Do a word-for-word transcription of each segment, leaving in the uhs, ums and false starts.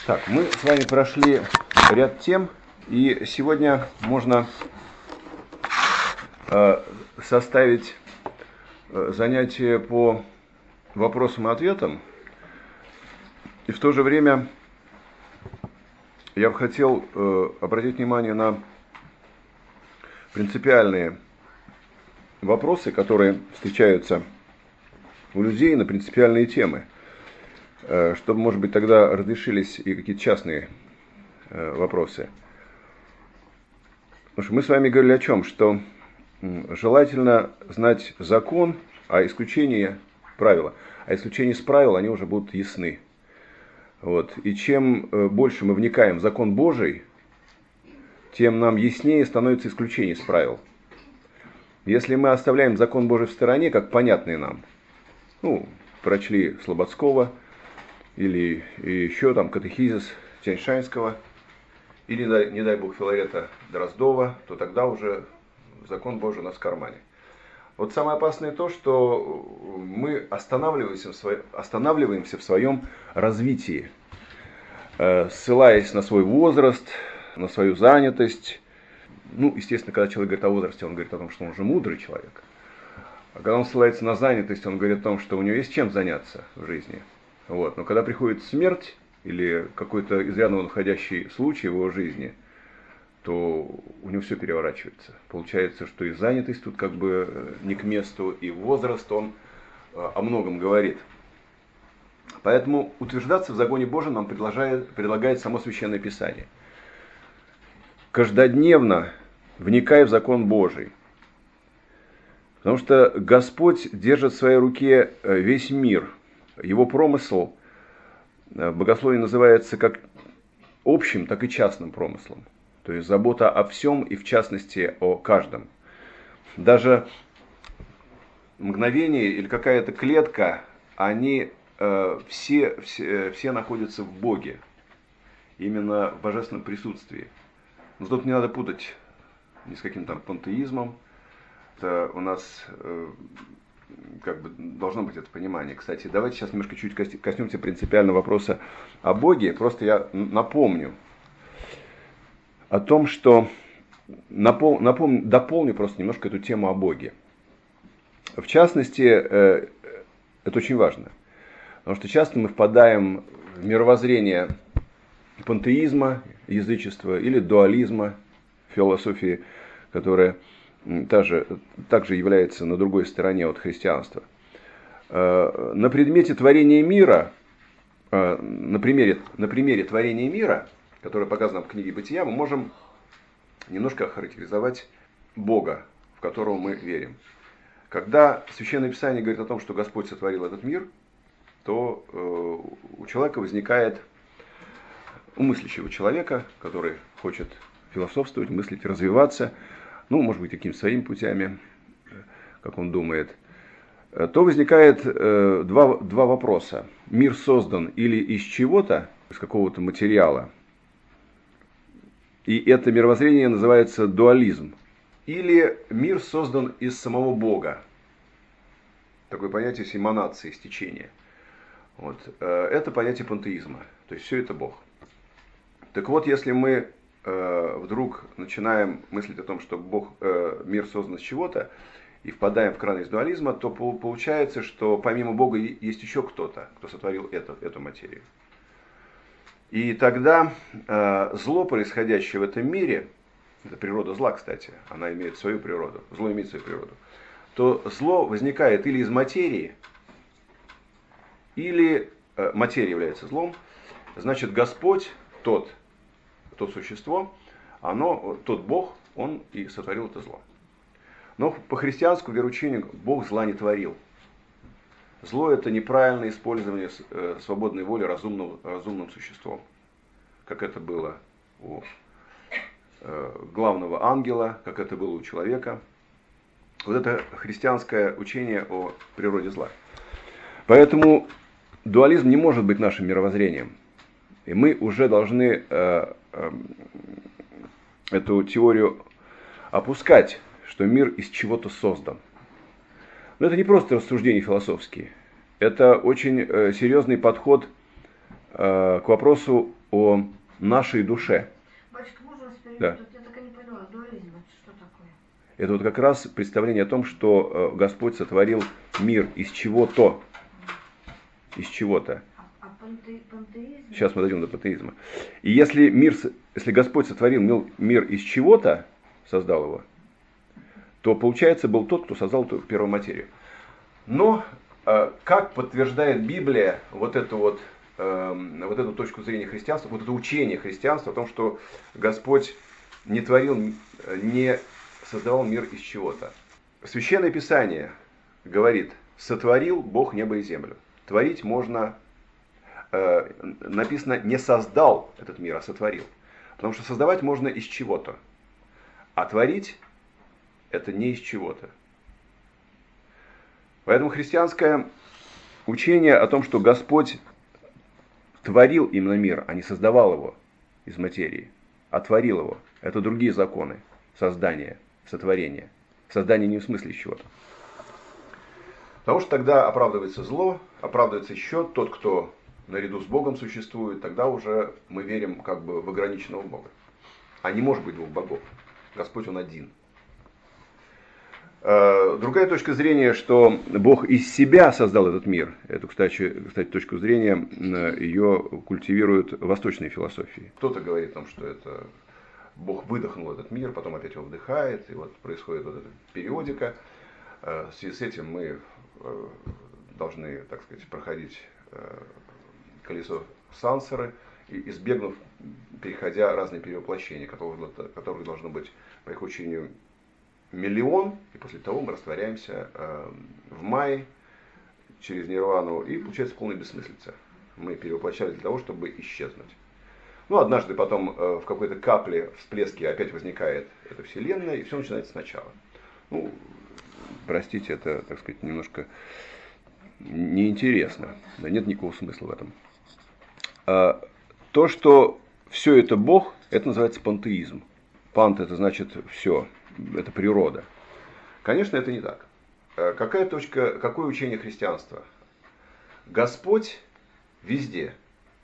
Так, мы с вами прошли ряд тем, и сегодня можно э, составить э, занятие по вопросам и ответам. И в то же время я бы хотел э, обратить внимание на принципиальные вопросы, которые встречаются у людей, на принципиальные темы, э, чтобы, может быть, тогда разрешились и какие-то частные э, вопросы. Потому что мы с вами говорили о чем? Что желательно знать закон, а исключение правила. А исключения из правил, они уже будут ясны. Вот. И чем больше мы вникаем в закон Божий, тем нам яснее становится исключение из правил. Если мы оставляем закон Божий в стороне, как понятный нам, ну, прочли Слободского, или еще там катехизис Тяньшанского, или, не дай бог, Филарета Дроздова, то тогда уже закон Божий у нас в кармане. Вот самое опасное то, что мы останавливаемся в, своем, останавливаемся в своем развитии, ссылаясь на свой возраст, на свою занятость. Ну, естественно, когда человек говорит о возрасте, он говорит о том, что он уже мудрый человек. А когда он ссылается на занятость, он говорит о том, что у него есть чем заняться в жизни. Вот. Но когда приходит смерть или какой-то изрядно входящий случай в его жизни, то у него все переворачивается. Получается, что и занятость тут как бы не к месту, и возраст, он о многом говорит. Поэтому утверждаться в законе Божьем нам предлагает, предлагает само Священное Писание. Каждодневно вникай в закон Божий. Потому что Господь держит в своей руке весь мир. Его промысл в богословии называется как общим, так и частным промыслом. То есть забота о всем и в частности о каждом. Даже мгновение или какая-то клетка, они э, все, все, все находятся в Боге. Именно в божественном присутствии. Но тут не надо путать ни с каким там пантеизмом. Это у нас э, как бы должно быть это понимание. Кстати, давайте сейчас немножко чуть коснемся принципиального вопроса о Боге. Просто я напомню о том, что напом, напом, дополню просто немножко эту тему о Боге. В частности, э, это очень важно. Потому что часто мы впадаем в мировоззрение пантеизма, язычества или дуализма, философии, которая также, также является на другой стороне от христианства. На предмете творения мира, на примере, на примере творения мира, которое показано в книге Бытия, мы можем немножко охарактеризовать Бога, в которого мы верим. Когда Священное Писание говорит о том, что Господь сотворил этот мир, то у человека возникает, у мыслящего человека, который хочет философствовать, мыслить, развиваться, ну, может быть, какими-то своими путями, как он думает, то возникает э, два, два вопроса. Мир создан или из чего-то, из какого-то материала, и это мировоззрение называется дуализм, или мир создан из самого Бога. Такое понятие есть эманации, стечения. Вот. Это понятие пантеизма, то есть все это Бог. Так вот, если мы э, вдруг начинаем мыслить о том, что Бог, э, мир создан из чего-то, и впадаем в крайность дуализма, то по- получается, что помимо Бога есть еще кто-то, кто сотворил это, эту материю. И тогда э, зло, происходящее в этом мире, это природа зла, кстати, она имеет свою природу, зло имеет свою природу, то зло возникает или из материи, или э, материя является злом, значит Господь, тот, то существо, оно, тот Бог, он и сотворил это зло. Но по христианскому вероучению Бог зла не творил. Зло – это неправильное использование свободной воли разумным, разумным существом, как это было у главного ангела, как это было у человека. Вот это христианское учение о природе зла. Поэтому дуализм не может быть нашим мировоззрением. И мы уже должны э, э, эту теорию опускать, что мир из чего-то создан. Но это не просто рассуждения философские. Это очень э, серьезный подход э, к вопросу о нашей душе. Батюшка, можно вас перебить? Да. Тут я так и не поняла, дуализм, это что такое? Это вот как раз представление о том, что Господь сотворил мир из чего-то. Из чего-то. А, а панте, пантеизм? Сейчас мы дойдем до пантеизма. И если, мир, если Господь сотворил мир из чего-то, создал его, то, получается, был тот, кто создал эту первую материю. Но, как подтверждает Библия вот эту вот, вот эту точку зрения христианства, вот это учение христианства о том, что Господь не творил, не создавал мир из чего-то. Священное Писание говорит: сотворил Бог небо и землю. Творить можно, э, написано, не создал этот мир, а сотворил. Потому что создавать можно из чего-то. А творить это не из чего-то. Поэтому христианское учение о том, что Господь творил именно мир, а не создавал его из материи, а творил его, это другие законы создания, сотворения. Создание не в смысле чего-то. Потому что тогда оправдывается зло, оправдывается еще тот, кто наряду с Богом существует, тогда уже мы верим как бы в ограниченного Бога. А не может быть двух богов. Господь Он один. Другая точка зрения, что Бог из себя создал этот мир. Эту, кстати, кстати точку зрения, ее культивируют восточные философии. Кто-то говорит о том, что это Бог выдохнул этот мир, потом опять его вдыхает, и вот происходит вот эта периодика. В связи с этим мы должны, так сказать, проходить колесо сансары, избегнув, переходя разные перевоплощения, которых, которых должно быть, по их учению, миллион, и после того мы растворяемся в мае через нирвану, и получается полная бессмыслица. Мы перевоплощались для того, чтобы исчезнуть. Ну, однажды потом в какой-то капле, всплеске опять возникает эта вселенная, и все начинается сначала. Ну, простите, это, так сказать, немножко неинтересно. Да, нет никакого смысла в этом. А, то, что все это Бог, это называется пантеизм. Пант — это значит все, это природа. Конечно, это не так. А какая точка, какое учение христианства? Господь везде.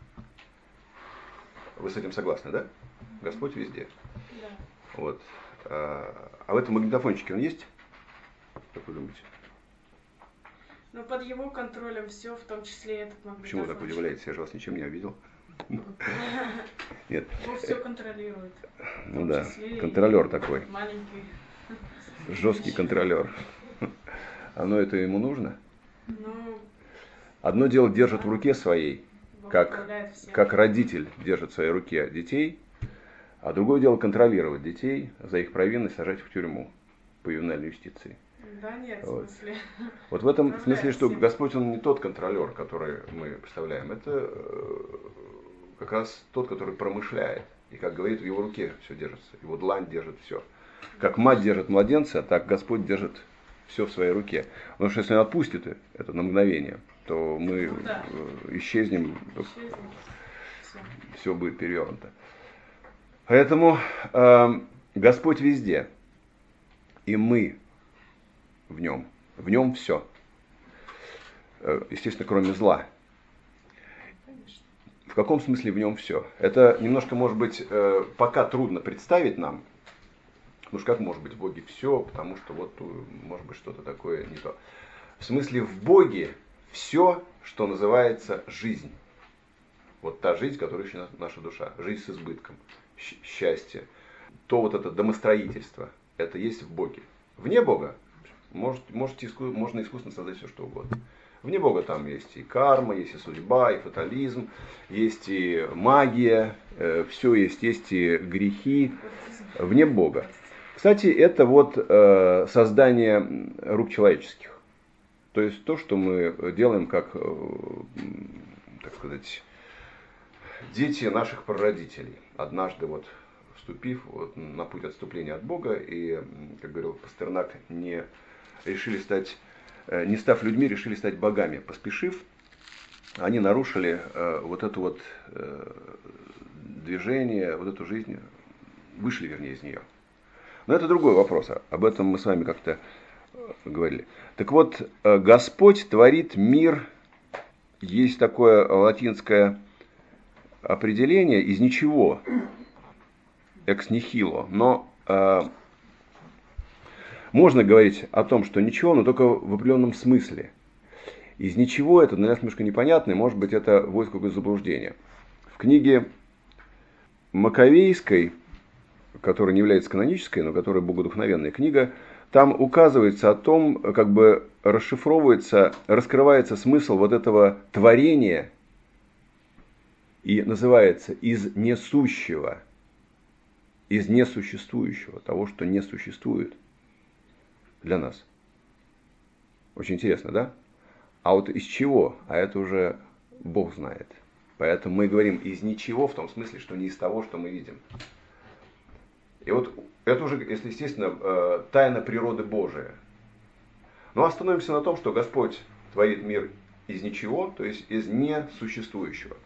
Вы с этим согласны, да? Господь везде. Да. Вот. А, а в этом магнитофончике он есть? Как вы думаете? Но под его контролем все, в том числе и этот магнитофон. Почему вы так удивляетесь? Я же вас ничем не обидел. Нет. Он все контролирует. Ну да, контролер такой. Маленький. Жесткий контролер. Оно это ему нужно? Ну, одно дело держит в руке своей, как, управляет всем. как родитель держит в своей руке детей, а другое дело контролировать детей, за их провинность сажать в тюрьму по ювенальной юстиции. Да нет, Вот. в смысле. Вот в этом Управляет смысле, что всем. Господь, Он не тот контролер, который мы представляем, это э, как раз тот, который промышляет. И, как говорит, в его руке все держится, его длань держит все. Как мать держит младенца, так Господь держит все в своей руке. Потому что если Он отпустит это на мгновение, то мы Ну да. исчезнем, Исчезнет. Всё. все будет перевернуто. Поэтому э, Господь везде, и мы в нем. В нем все. Естественно, кроме зла. Конечно. В каком смысле в нем все? Это немножко, может быть, э, пока трудно представить нам. Потому что как может быть в Боге все, потому что вот может быть что-то такое не то. В смысле, в Боге все, что называется жизнь. Вот та жизнь, которую ищет наша душа. Жизнь с избытком, счастье. То вот это домостроительство, это есть в Боге. Вне Бога может, может, можно искусственно создать все, что угодно. Вне Бога там есть и карма, есть и судьба, и фатализм, есть и магия, э, все есть, есть и грехи. Вне Бога. Кстати, это вот э, создание рук человеческих. То есть то, что мы делаем как, э, так сказать, дети наших прародителей. Однажды вот вступив вот на путь отступления от Бога и, как говорил Пастернак, не решили стать, не став людьми, решили стать богами. Поспешив, они нарушили э, вот это вот э, движение, вот эту жизнь, вышли, вернее, из нее. Но это другой вопрос, об этом мы с вами как-то говорили. Так вот, Господь творит мир, есть такое латинское определение из ничего, экс нихило, но э, можно говорить о том, что ничего, но только в определенном смысле. Из ничего это для нас немножко непонятно, и может быть это вводит какое-то заблуждение. В книге Маковейской, которая не является канонической, но которая богодухновенная книга, там указывается о том, как бы расшифровывается, раскрывается смысл вот этого творения и называется из несущего, из несуществующего, того, что не существует для нас. Очень интересно, да? А вот из чего? А это уже Бог знает. Поэтому мы говорим из ничего, в том смысле, что не из того, что мы видим. И вот это уже, если естественно, тайна природы Божия. Но остановимся на том, что Господь творит мир из ничего, то есть из несуществующего.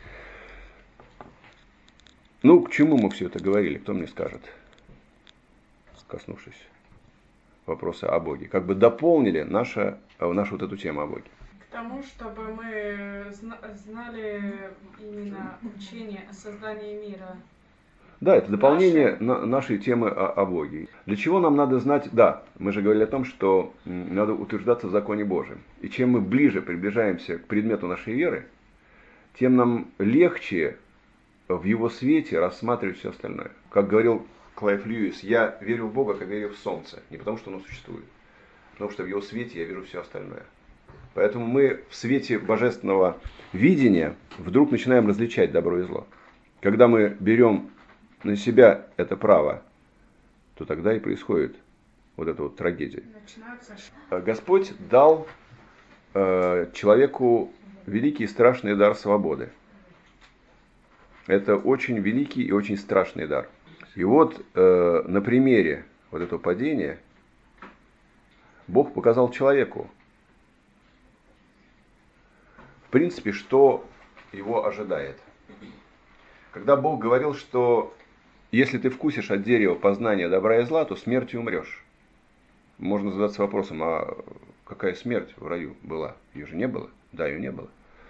Ну, к чему мы все это говорили, кто мне скажет, коснувшись вопроса о Боге? Как бы дополнили нашу, нашу вот эту тему о Боге. К тому, чтобы мы знали именно учение о создании мира. Да, это дополнение Наши... нашей темы о, о Боге. Для чего нам надо знать, да, мы же говорили о том, что надо утверждаться в законе Божьем. И чем мы ближе приближаемся к предмету нашей веры, тем нам легче в его свете рассматривать все остальное. Как говорил Клайв Льюис, я верю в Бога, как верю в солнце. Не потому, что оно существует, а потому что в его свете я вижу все остальное. Поэтому мы в свете божественного видения вдруг начинаем различать добро и зло. Когда мы берем на себя это право, то тогда и происходит вот эта вот трагедия. Господь дал э, человеку великий и страшный дар свободы. Это очень великий и очень страшный дар. И вот э, на примере вот этого падения Бог показал человеку, в принципе, что его ожидает. Когда Бог говорил, что если ты вкусишь от дерева познания добра и зла, то смертью умрешь. Можно задаться вопросом, а какая смерть в раю была? Ее же не было? Да, ее не было.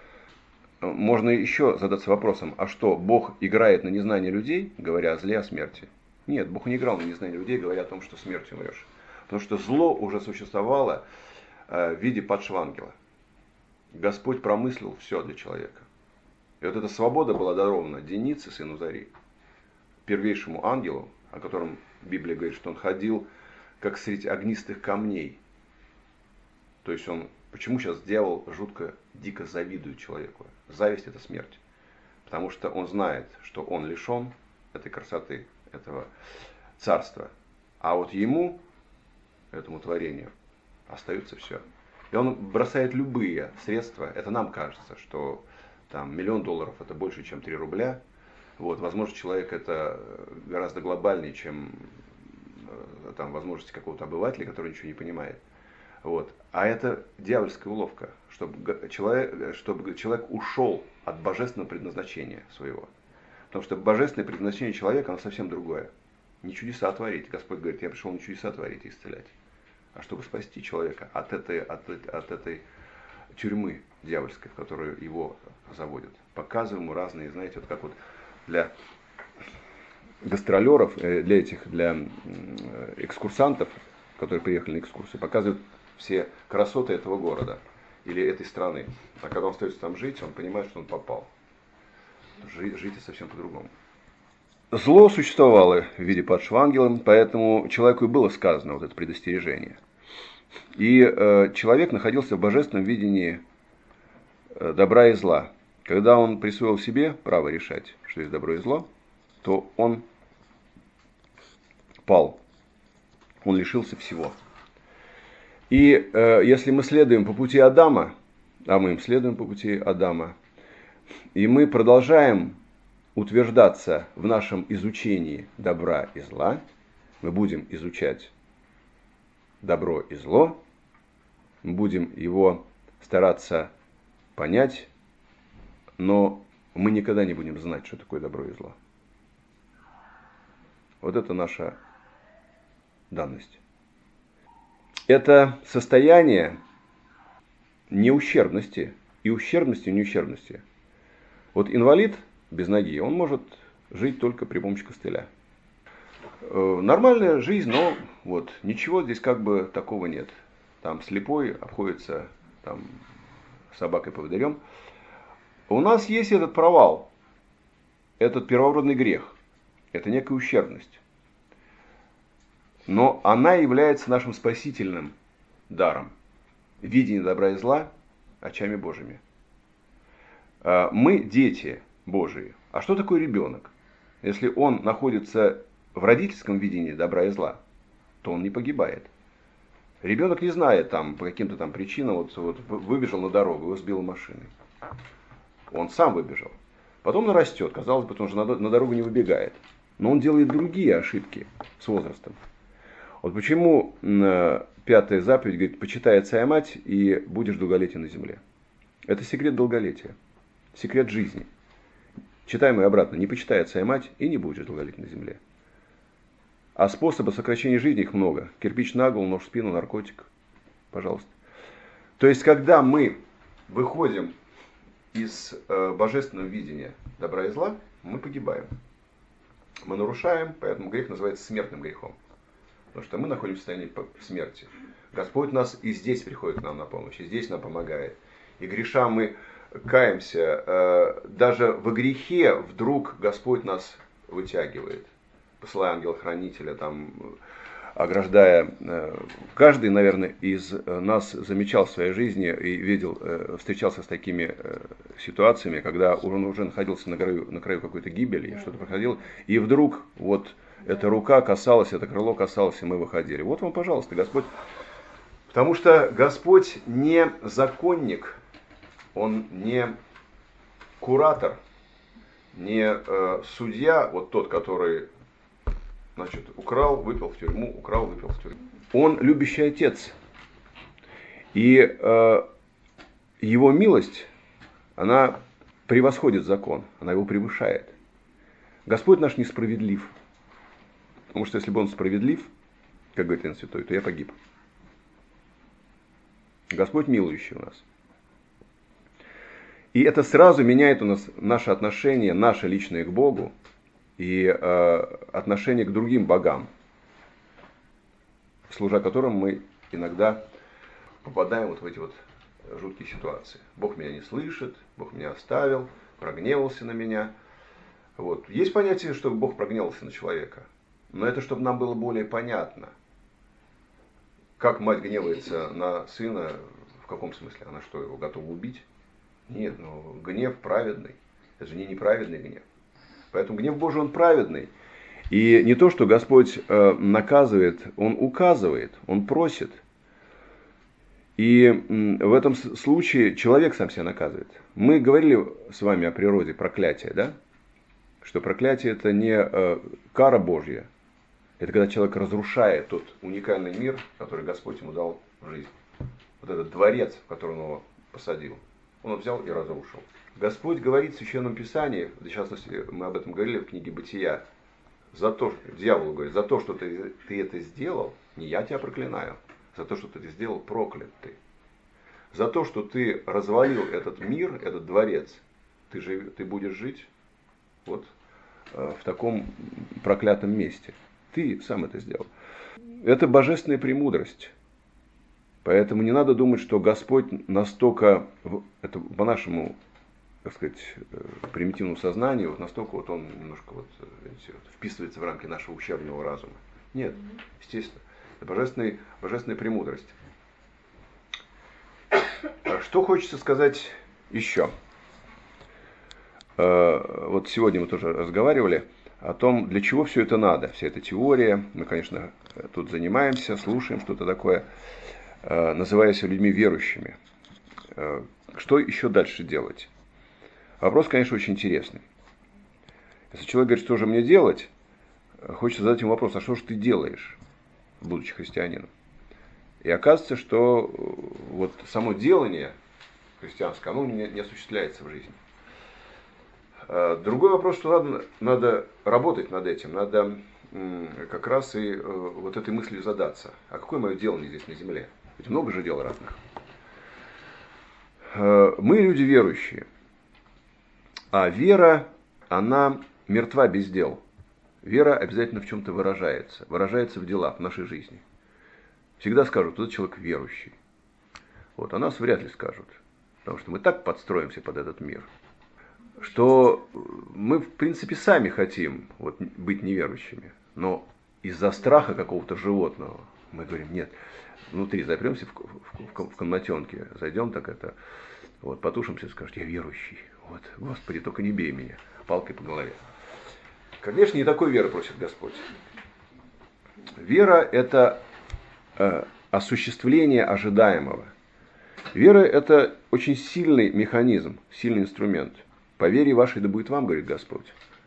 Можно еще задаться вопросом, а что, Бог играет на незнание людей, говоря о зле, о смерти? Нет, Бог не играл на незнание людей, говоря о том, что смертью умрешь. Потому что зло уже существовало в виде падшего ангела. Господь промыслил все для человека. И вот эта свобода была дарована Денице, сыну Зари, первейшему ангелу, о котором Библия говорит, что он ходил как среди огнистых камней. То есть он, почему сейчас дьявол жутко, дико завидует человеку? Зависть – это смерть. Потому что он знает, что он лишен этой красоты, этого царства. А вот ему, этому творению, остается все. И он бросает любые средства. Это нам кажется, что там миллион долларов это больше, чем три рубля. Вот, возможно, человек это гораздо глобальнее, чем там, возможности какого-то обывателя, который ничего не понимает. Вот. А это дьявольская уловка, чтобы человек, чтобы человек ушел от божественного предназначения своего. Потому что божественное предназначение человека, оно совсем другое. Не чудеса творить. Господь говорит, я пришел не чудеса творить и исцелять, а чтобы спасти человека от этой, от, от этой тюрьмы дьявольской, в которую его заводят. Показываем ему разные, знаете, вот как вот для гастролеров, для этих, для экскурсантов, которые приехали на экскурсию, показывают все красоты этого города или этой страны. А когда он остается там жить, он понимает, что он попал. Жить, жить совсем по-другому. Зло существовало в виде падшего ангела, поэтому человеку и было сказано вот это предостережение. И э, человек находился в божественном видении э, добра и зла. Когда он присвоил себе право решать, что есть добро и зло, то он пал. Он лишился всего. И э, если мы следуем по пути Адама, а мы им следуем по пути Адама, и мы продолжаем утверждаться в нашем изучении добра и зла, мы будем изучать добро и зло, мы будем его стараться понять, но мы никогда не будем знать, что такое добро и зло. Вот это наша данность. Это состояние неущербности и ущербности и неущербности. Вот инвалид без ноги, он может жить только при помощи костыля. Нормальная жизнь, но вот ничего здесь как бы такого нет. Там слепой обходится там, собакой-поводырем. У нас есть этот провал, этот первородный грех, это некая ущербность. Но она является нашим спасительным даром. Видение добра и зла очами Божьими. Мы дети Божии. А что такое ребенок? Если он находится в родительском видении добра и зла, то он не погибает. Ребенок не знает там, по каким-то там причинам, вот, вот выбежал на дорогу, его сбила машиной. Он сам выбежал. Потом он растет, казалось бы, потому что на, на дорогу не выбегает. Но он делает другие ошибки с возрастом. Вот почему э, пятая заповедь говорит, почитай отца и мать, и будешь долголетен на земле. Это секрет долголетия, секрет жизни. Читаем и обратно, не почитай отца и мать, и не будешь долголетен на земле. А способов сокращения жизни их много. Кирпич на голову, нож в спину, наркотик. Пожалуйста. То есть, когда мы выходим из э, божественного видения добра и зла, мы погибаем. Мы нарушаем, поэтому грех называется смертным грехом. Потому что мы находимся в состоянии смерти. Господь нас и здесь приходит к нам на помощь, и здесь нам помогает. И греша мы каемся. Э, даже во грехе вдруг Господь нас вытягивает. Посылая ангела-хранителя, там, ограждая. Каждый, наверное, из нас замечал в своей жизни и видел, встречался с такими ситуациями, когда он уже находился на краю, на краю какой-то гибели, что-то проходило, и вдруг вот эта рука касалась, это крыло касалось, и мы выходили. Вот вам, пожалуйста, Господь. Потому что Господь не законник, Он не куратор, не э, судья, вот тот, который... Значит, украл, выпил в тюрьму, украл, выпил в тюрьму. Он любящий отец. И э, его милость, она превосходит закон, она его превышает. Господь наш несправедлив. Потому что если бы он справедлив, как говорит Иоанн Святой, то я погиб. Господь милующий у нас. И это сразу меняет у нас наше отношение, наше личное к Богу, и э, отношение к другим богам, служа которым мы иногда попадаем вот в эти вот жуткие ситуации. Бог меня не слышит, Бог меня оставил, прогневался на меня. Вот. Есть понятие, что Бог прогневался на человека, но это чтобы нам было более понятно. Как мать гневается на сына, в каком смысле? Она что, его готова убить? Нет, но гнев праведный. Это же не неправедный гнев. Поэтому гнев Божий, он праведный. И не то, что Господь э, наказывает, Он указывает, Он просит. И м, в этом случае человек сам себя наказывает. Мы говорили с вами о природе проклятия, да? Что проклятие это не э, кара Божья. Это когда человек разрушает тот уникальный мир, который Господь ему дал в жизнь. Вот этот дворец, в который он его посадил. Он взял и разрушил. Господь говорит в Священном Писании, в частности, мы об этом говорили в книге Бытия, за то, что, дьявол говорит, за то, что ты, ты это сделал, не я тебя проклинаю, за то, что ты это сделал, проклят ты. За то, что ты развалил этот мир, этот дворец, ты, жив, ты будешь жить вот э, в таком проклятом месте. Ты сам это сделал. Это божественная премудрость. Поэтому не надо думать, что Господь настолько, это по-нашему, так сказать, примитивному сознанию, вот настолько вот он немножко вот, видите, вот, вписывается в рамки нашего ущербного разума. Нет, естественно. Это божественная, божественная премудрость. Что хочется сказать еще? Вот сегодня мы тоже разговаривали о том, для чего все это надо. Вся эта теория. Мы, конечно, тут занимаемся, слушаем что-то такое, называясь людьми верующими. Что еще дальше делать? Вопрос, конечно, очень интересный. Если человек говорит, что же мне делать, хочется задать ему вопрос, а что же ты делаешь, будучи христианином? И оказывается, что вот само делание христианское, оно не, не осуществляется в жизни. Другой вопрос, что надо, надо работать над этим, надо как раз и вот этой мыслью задаться. А какое мое делание здесь на земле? Ведь много же дел разных. Мы люди верующие. А вера она мертва без дел. Вера обязательно в чем-то выражается. Выражается в делах, в нашей жизни. Всегда скажут, этот человек верующий. Вот, о нас вряд ли скажут. Потому что мы так подстроимся под этот мир, что мы, в принципе, сами хотим вот, быть неверующими. Но из-за страха какого-то животного мы говорим, нет, внутри запремся в, в, в, в комнатенке, зайдем так это, вот, потушимся и скажем, я верующий. Вот, Господи, только не бей меня палкой по голове. Конечно, не такой веры просит Господь. Вера – это э, осуществление ожидаемого. Вера – это очень сильный механизм, сильный инструмент. По вере вашей да будет вам, говорит Господь.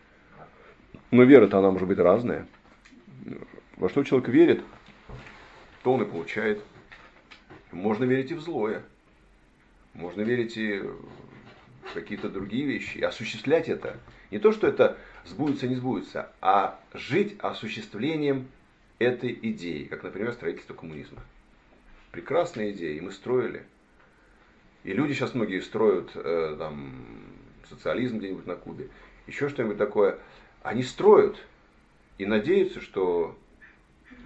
Но вера-то она может быть разная. Во что человек верит, то он и получает. Можно верить и в злое. Можно верить и в какие-то другие вещи. И осуществлять это. Не то, что это сбудется, не сбудется, а жить осуществлением этой идеи. Как, например, строительство коммунизма. Прекрасная идея, и мы строили. И люди сейчас многие строят э, там, социализм где-нибудь на Кубе, еще что-нибудь такое. Они строят и надеются, что э,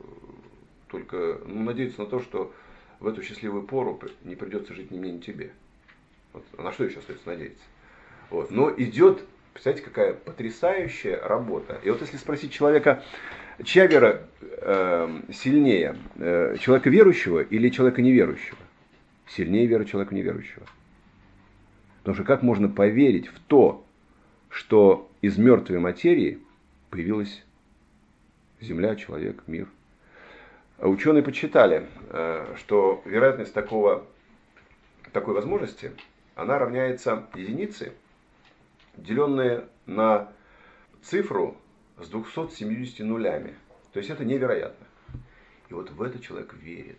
только ну, надеются на то, что в эту счастливую пору не придется жить ни мне, ни тебе. Вот. А на что еще остается надеяться? Вот. Но идет, представляете, какая потрясающая работа. И вот если спросить человека, чья вера э, сильнее, э, человека верующего или человека неверующего? Сильнее вера человека неверующего. Потому что как можно поверить в то, что из мертвой материи появилась Земля, человек, мир? Ученые подсчитали, что вероятность такого, такой возможности, она равняется единице, деленная на цифру с двумястами семьюдесятью нулями. То есть это невероятно. И вот в это человек верит.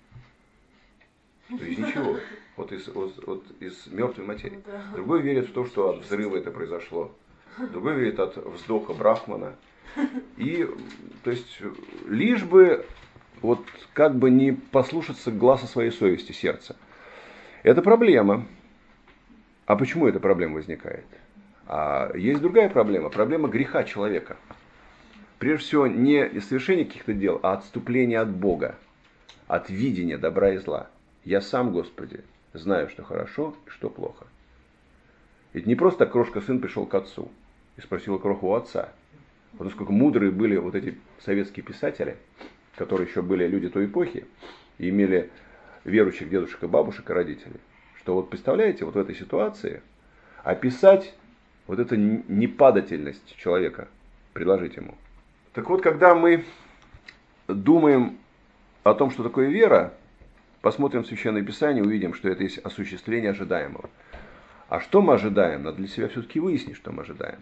То есть ничего, вот из, вот, вот из мертвой материи. Другой верит в то, что от взрыва это произошло. Другой верит от вздоха Брахмана. И, то есть, лишь бы, вот, как бы не послушаться гласа своей совести, сердца. Это проблема. А почему эта проблема возникает? А есть другая проблема. Проблема греха человека. Прежде всего, не совершение каких-то дел, а отступление от Бога. От видения добра и зла. Я сам, Господи, знаю, что хорошо и что плохо. Ведь не просто так крошка-сын пришел к отцу и спросил кроху у отца. Вот насколько мудрые были вот эти советские писатели, которые еще были люди той эпохи, и имели верующих дедушек и бабушек и родителей. Что вот представляете, вот в этой ситуации описать вот эту непадательность человека, предложить ему. Так вот, когда мы думаем о том, что такое вера, посмотрим в Священное Писание, увидим, что это есть осуществление ожидаемого. А что мы ожидаем? Надо для себя все-таки выяснить, что мы ожидаем.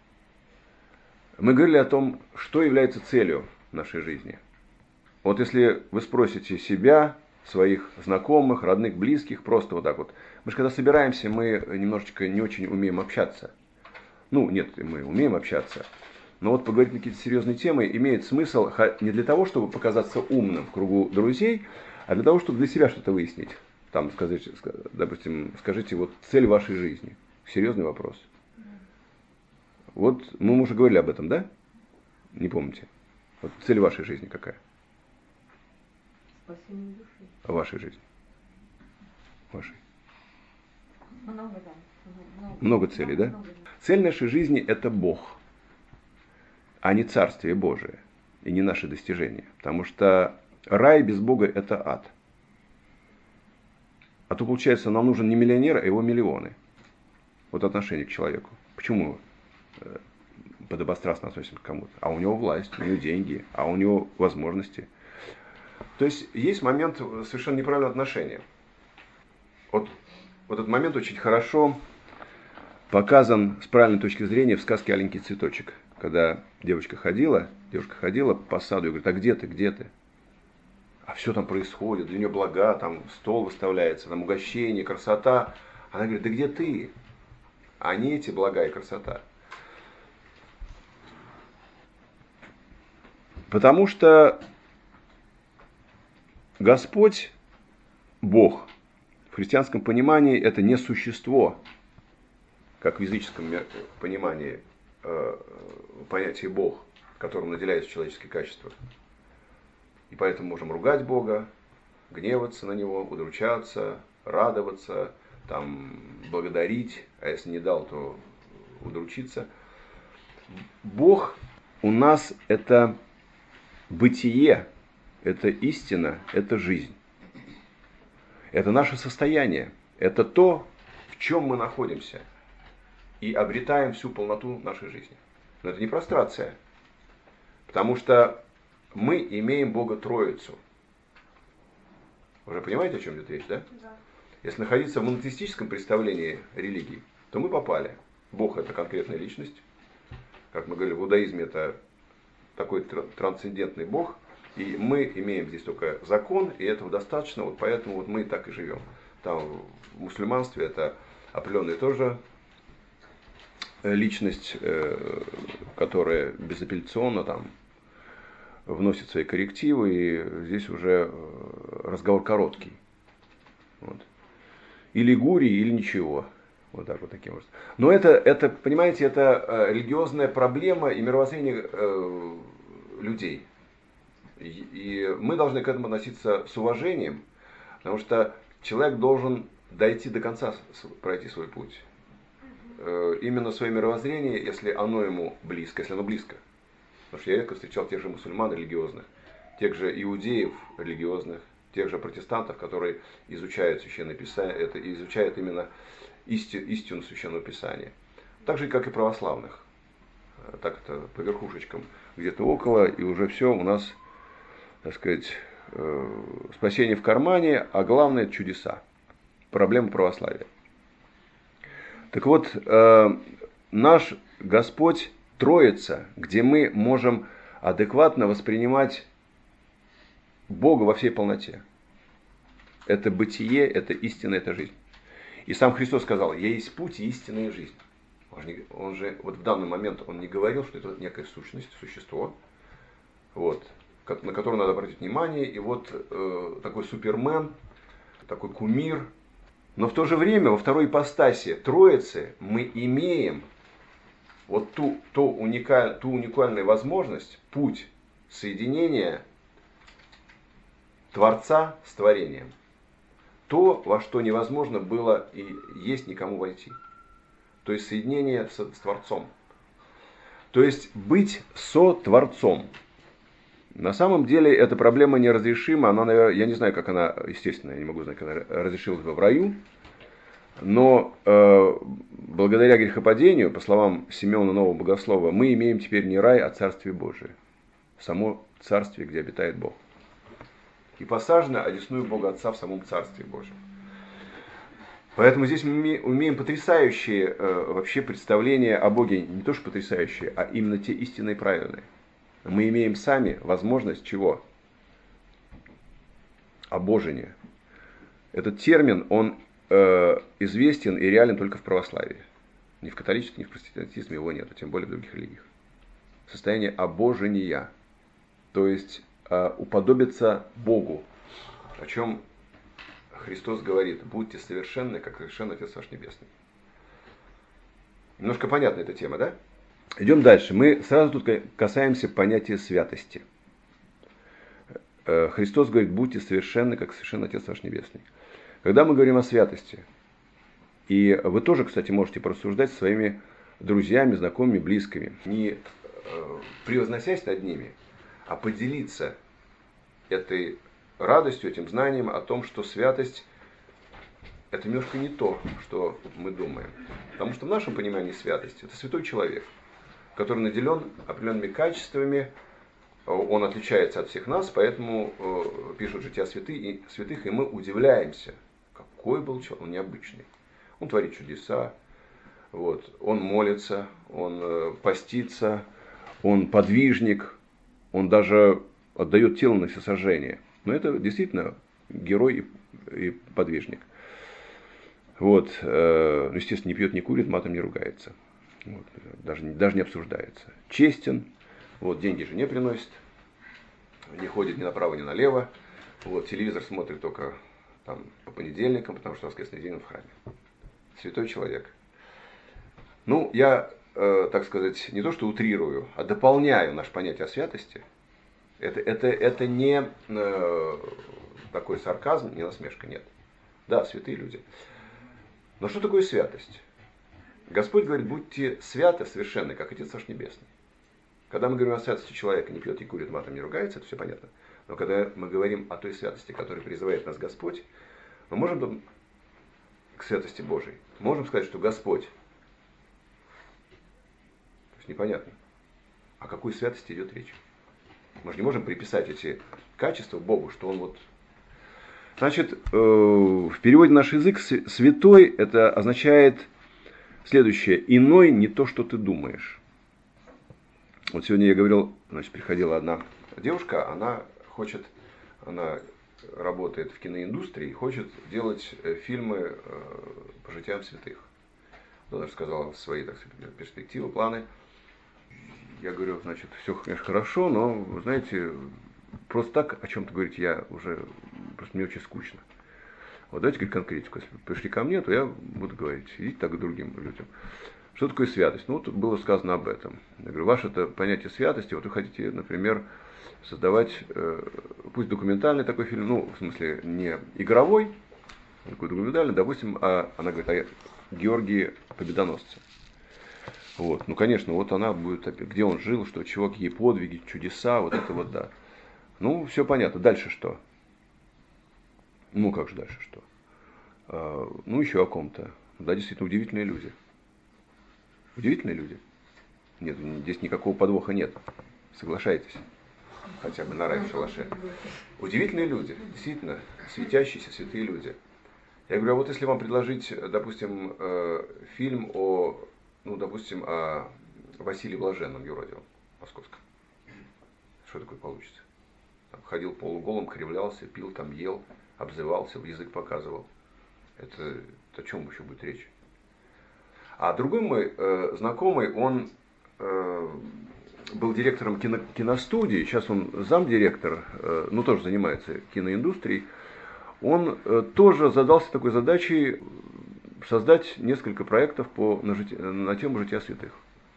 Мы говорили о том, что является целью нашей жизни. Вот если вы спросите себя, своих знакомых, родных, близких, просто вот так вот. Мы же когда собираемся, мы немножечко не очень умеем общаться. Ну, нет, мы умеем общаться. Но вот поговорить на какие-то серьезные темы имеет смысл не для того, чтобы показаться умным в кругу друзей, а для того, чтобы для себя что-то выяснить. Там, скажите, допустим, скажите, вот цель вашей жизни. Серьезный вопрос. Вот мы уже говорили об этом, да? Не помните? Вот цель вашей жизни какая? Спасение души. В вашей жизни. Вашей. Много, да. Много, Много целей, да? много. Цель нашей жизни – это Бог, а не Царствие Божие, и не наши достижения. Потому что рай без Бога – это ад. А то, получается, нам нужен не миллионер, а его миллионы. Вот отношение к человеку. Почему подобострастно относимся к кому-то? А у него власть, у него деньги, а у него возможности. То есть, есть момент совершенно неправильного отношения. Вот, вот этот момент очень хорошо показан с правильной точки зрения в сказке «Аленький цветочек». Когда девочка ходила, девушка ходила по саду и говорит: а где ты, где ты? А все там происходит, для нее блага, там стол выставляется, там угощение, красота. Она говорит: да где ты? А не эти блага и красота. Потому что Господь, Бог, в христианском понимании это не существо, как в языческом понимании э, понятие Бог, которым наделяются человеческие качества. И поэтому можем ругать Бога, гневаться на Него, удручаться, радоваться, там, благодарить, а если не дал, то удручиться. Бог у нас это бытие, это истина, это жизнь. Это наше состояние, это то, в чем мы находимся и обретаем всю полноту нашей жизни. Но это не прострация, потому что мы имеем Бога Троицу. Вы же понимаете, о чем идет речь, да? Да. Если находиться в монотеистическом представлении религии, то мы попали. Бог – это конкретная личность. Как мы говорили, в иудаизме это такой трансцендентный Бог. И мы имеем здесь только закон, и этого достаточно, вот поэтому вот мы так и живем. Там в мусульманстве это определенная тоже личность, которая безапелляционно там вносит свои коррективы, и здесь уже разговор короткий. Вот. Или гури, или ничего. Вот так вот таким образом. Но это, это, понимаете, это религиозная проблема и мировоззрение э, людей. И, и мы должны к этому относиться с уважением, потому что человек должен дойти до конца, пройти свой путь. Э, именно свое мировоззрение, если оно ему близко, если оно близко. Потому что я редко встречал тех же мусульман религиозных, тех же иудеев религиозных, тех же протестантов, которые изучают Священное Писание, это изучают именно истину, истину Священного Писания. Так же, как и православных. Так это по верхушечкам где-то около, и уже все у нас, так сказать, спасение в кармане, а главное это чудеса. Проблема православия. Так вот, наш Господь Троица, где мы можем адекватно воспринимать Бога во всей полноте. Это бытие, это истина, это жизнь. И сам Христос сказал: «Я есть путь, истина и жизнь». Он же, он же вот в данный момент он не говорил, что это некая сущность, существо, вот, на которое надо обратить внимание. И вот э, такой супермен, такой кумир. Но в то же время во второй ипостаси Троицы мы имеем вот ту, ту, уникаль, ту уникальную возможность, путь соединения Творца с творением. То, во что невозможно было и есть никому войти. То есть соединение с, с Творцом. То есть быть со-творцом. На самом деле эта проблема неразрешима. Она, наверное, я не знаю, как она, естественно, я не могу знать, как она разрешилась бы в раю. Но э, благодаря грехопадению, по словам Симеона Нового Богослова, мы имеем теперь не рай, а Царствие Божие. Само Царствие, где обитает Бог. И посажено одесную Бога Отца в самом Царстве Божьем. Поэтому здесь мы умеем потрясающие э, вообще представления о Боге, не то что потрясающие, а именно те истинные и правильные. Мы имеем сами возможность чего? Обожения. Этот термин, он э, известен и реален только в православии. Ни в католичестве, ни в протестантизме его нет, тем более в других религиях. Состояние обожения. То есть э, уподобиться Богу. О чем Христос говорит: будьте совершенны, как совершен Отец ваш Небесный. Немножко понятна эта тема, да? Идем дальше. Мы сразу тут касаемся понятия святости. Христос говорит: будьте совершенны, как совершен Отец ваш Небесный. Когда мы говорим о святости, и вы тоже, кстати, можете порассуждать со своими друзьями, знакомыми, близкими, не превозносясь над ними, а поделиться этой радостью, этим знанием о том, что святость – это немножко не то, что мы думаем. Потому что в нашем понимании святость – это святой человек, который наделен определенными качествами, он отличается от всех нас, поэтому э, пишут жития святых и, святых, и мы удивляемся, какой был человек, он необычный. Он творит чудеса, вот, он молится, он э, постится, он подвижник, он даже отдает тело на всесожжение. Но это действительно герой и, и подвижник. Вот, э, естественно, не пьет, не курит, матом не ругается. Вот, даже, даже не обсуждается. Честен, вот, деньги жене приносит, не ходит ни направо, ни налево. Вот, телевизор смотрит только там, по понедельникам, потому что в воскресный день он в храме. Святой человек. Ну, я, э, так сказать, не то что утрирую, а дополняю наше понятие о святости. Это, это, это не э, такой сарказм, не насмешка, нет. Да, святые люди. Но что такое святость? Господь говорит, будьте святы, совершенны, как Отец ваш Небесный. Когда мы говорим о святости человека, не пьет, не курит, матом не ругается, это все понятно. Но когда мы говорим о той святости, которой призывает нас Господь, мы можем к святости Божией, можем сказать, что Господь. То есть непонятно, о какой святости идет речь. Мы же не можем приписать эти качества Богу, что Он вот... Значит, в переводе на наш язык святой это означает следующее. Иной не то, что ты думаешь. Вот сегодня я говорил, значит, приходила одна девушка, она хочет, она работает в киноиндустрии, хочет делать фильмы по житиям святых. Она рассказала свои, так сказать, перспективы, планы. Я говорю, значит, все, конечно, хорошо, но, вы знаете, просто так о чем-то говорить я уже, просто мне очень скучно. Вот давайте говорить конкретику. Если вы пришли ко мне, то я буду говорить, идите так к другим людям. Что такое святость? Ну, вот было сказано об этом. Я говорю, ваше это понятие святости, вот вы хотите, например, создавать, э, пусть документальный такой фильм, ну, в смысле, не игровой, а такой документальный, допустим, а, она говорит о Георгии Победоносце. Вот. Ну, конечно, вот она будет, где он жил, что, чего, какие подвиги, чудеса, вот это вот, да. Ну, все понятно. Дальше что? Ну, как же дальше что? А, ну, еще о ком-то. Да, действительно, удивительные люди. Удивительные люди? Нет, здесь никакого подвоха нет. Соглашайтесь. Хотя бы на рай в шалаше. Удивительные люди. Действительно, светящиеся, святые люди. Я говорю, а вот если вам предложить, допустим, фильм о... Ну, допустим, о Василии Блаженном, Юродивом, московском. Что такое получится? Там ходил полуголым, кривлялся, пил, там ел, обзывался, язык показывал. Это о чем еще будет речь? А другой мой э, знакомый, он э, был директором кино, киностудии, сейчас он замдиректор, э, ну тоже занимается киноиндустрией. Он э, тоже задался такой задачей создать несколько проектов по, на, жити, на тему жития святых.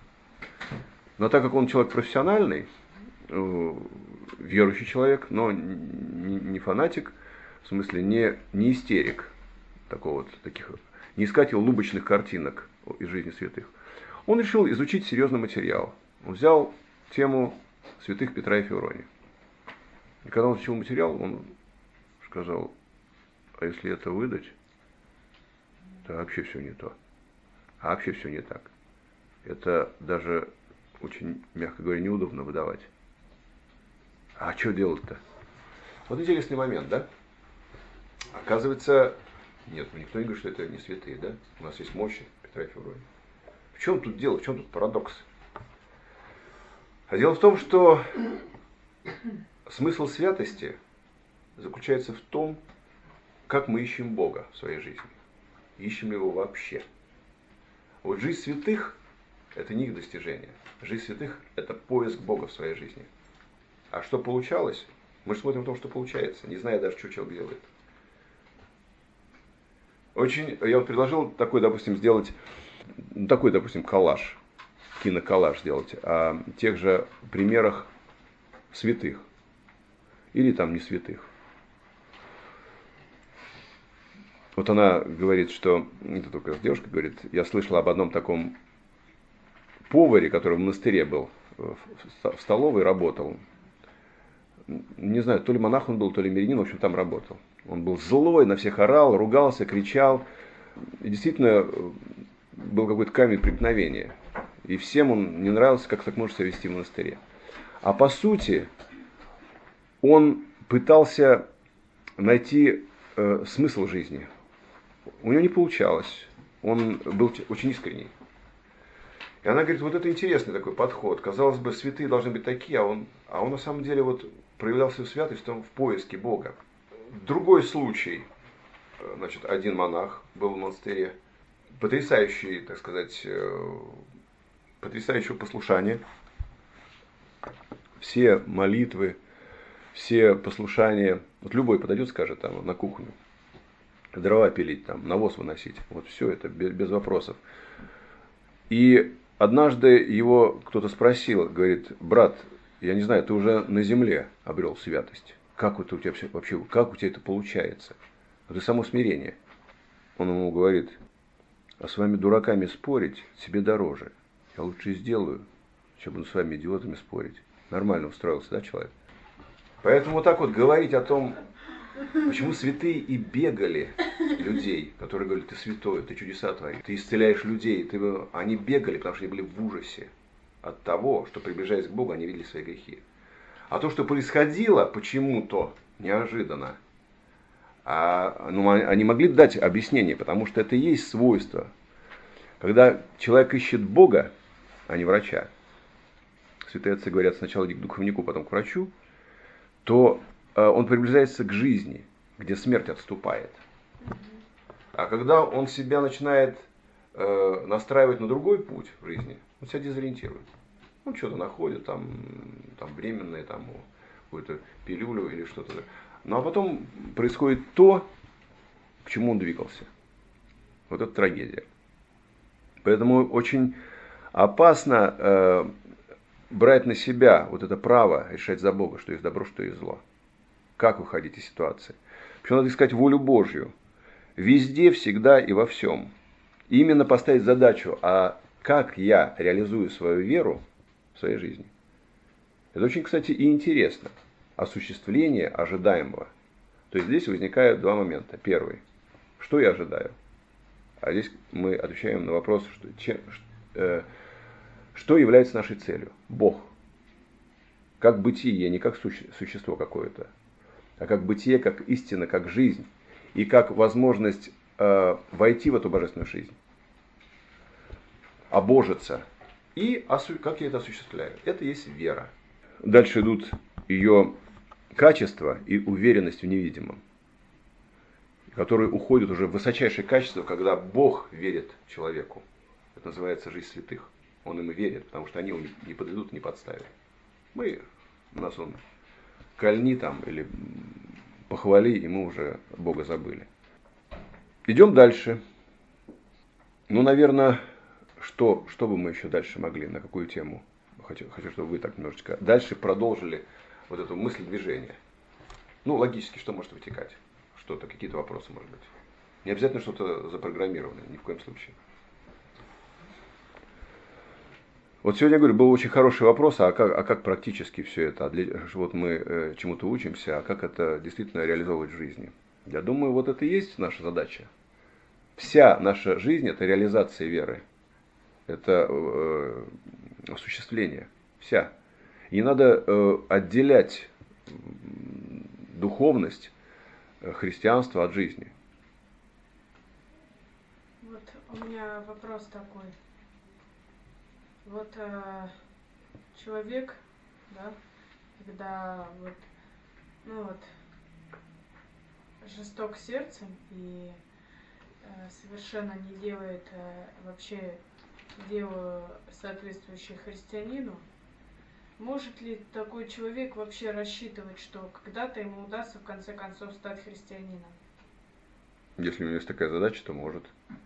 Но так как он человек профессиональный, э, верующий человек, но не, не фанатик, в смысле не, не истерик, такого вот, таких, не искатель лубочных картинок из жизни святых, он решил изучить серьезный материал. Он взял тему святых Петра и Февронии. И когда он изучил материал, он сказал, а если это выдать, то вообще все не то. А вообще все не так. Это даже очень, мягко говоря, неудобно выдавать. А что делать-то? Вот интересный момент, да? Оказывается, нет, никто не говорит, что это не святые, да? У нас есть мощи Петра и Февронии. В чем тут дело, в чем тут парадокс? А дело в том, что смысл святости заключается в том, как мы ищем Бога в своей жизни. Ищем его вообще. Вот жизнь святых – это не их достижение. Жизнь святых – это поиск Бога в своей жизни. А что получалось? Мы же смотрим то, что получается, не зная даже, что человек делает. Очень, я вот предложил такой, допустим, сделать, такой, допустим, коллаж, киноколлаж сделать, о тех же примерах святых. Или там не святых. Вот она говорит, что, это только девушка говорит, я слышала об одном таком поваре, который в монастыре был, в столовой работал. Не знаю, то ли монах он был, то ли мирянин, в общем, там работал. Он был злой, на всех орал, ругался, кричал. И действительно, был какой-то камень преткновения. И всем он не нравился, как так может себя вести в монастыре. А по сути, он пытался найти э, смысл жизни. У него не получалось. Он был очень искренний. И она говорит, вот это интересный такой подход. Казалось бы, святые должны быть такие, а он, а он на самом деле вот проявлял свою святость в поиске Бога. Другой случай. Значит, один монах был в монастыре. Потрясающий, так сказать, потрясающего послушания. Все молитвы, все послушания. Вот любой подойдет, скажет там на кухню. Дрова пилить, там, навоз выносить. Вот все это без, без вопросов. И однажды его кто-то спросил, говорит: брат, я не знаю, ты уже на земле обрел святость. Как это у тебя вообще, как у тебя это получается? Это само смирение. Он ему говорит: а с вами дураками спорить себе дороже. Я лучше сделаю, чем буду с вами идиотами спорить. Нормально устроился, да, человек? Поэтому вот так вот говорить о том, почему святые и бегали людей, которые говорили: ты святой, ты чудеса твои, ты исцеляешь людей. Ты... Они бегали, потому что они были в ужасе от того, что, приближаясь к Богу, они видели свои грехи. А то, что происходило почему-то неожиданно, а, ну, они могли дать объяснение, потому что это и есть свойство. Когда человек ищет Бога, а не врача, святые отцы говорят: сначала иди к духовнику, потом к врачу, то э, он приближается к жизни, где смерть отступает. А когда он себя начинает э, настраивать на другой путь в жизни, он себя дезориентирует. Он что-то находит, там, там временное, там, какую-то пилюлю или что-то. Ну а потом происходит то, к чему он двигался. Вот это трагедия. Поэтому очень опасно э, брать на себя вот это право решать за Бога, что есть добро, что есть зло. Как выходить из ситуации. Причем надо искать волю Божью. Везде, всегда и во всем. И именно поставить задачу, а как я реализую свою веру в своей жизни. Это очень, кстати, и интересно. Осуществление ожидаемого. То есть здесь возникают два момента. Первый. Что я ожидаю? А здесь мы отвечаем на вопрос, что, чем, э, что является нашей целью? Бог. Как бытие, не как суще, существо какое-то, а как бытие, как истина, как жизнь. И как возможность э, войти в эту божественную жизнь. Обожиться. И осу, как я это осуществляю? Это есть вера. Дальше идут ее качества и уверенность в невидимом, которые уходят уже в высочайшее качество, когда Бог верит человеку. Это называется жизнь святых. Он им и верит, потому что они его не подведут, не подставят. Мы, у нас он кольни там или похвали, и мы уже Бога забыли. Идем дальше. Ну, наверное, что, что бы мы еще дальше могли, на какую тему? Хочу, хочу, чтобы вы так немножечко дальше продолжили вот эту мысль движения. Ну, логически, что может вытекать? Что-то, какие-то вопросы, может быть. Не обязательно что-то запрограммированное, ни в коем случае. Вот сегодня, я говорю, был очень хороший вопрос, а как, а как практически все это? А для, вот мы э, чему-то учимся, а как это действительно реализовывать в жизни? Я думаю, вот это и есть наша задача. Вся наша жизнь – это реализация веры. Это э, осуществление. Вся. И не надо э, отделять духовность, э, христианства от жизни. Вот у меня вопрос такой. Вот э, человек, да, когда вот, ну вот, жесток сердцем и э, совершенно не делает э, вообще дело, соответствующее христианину, может ли такой человек вообще рассчитывать, что когда-то ему удастся в конце концов стать христианином? Если у него есть такая задача, то может.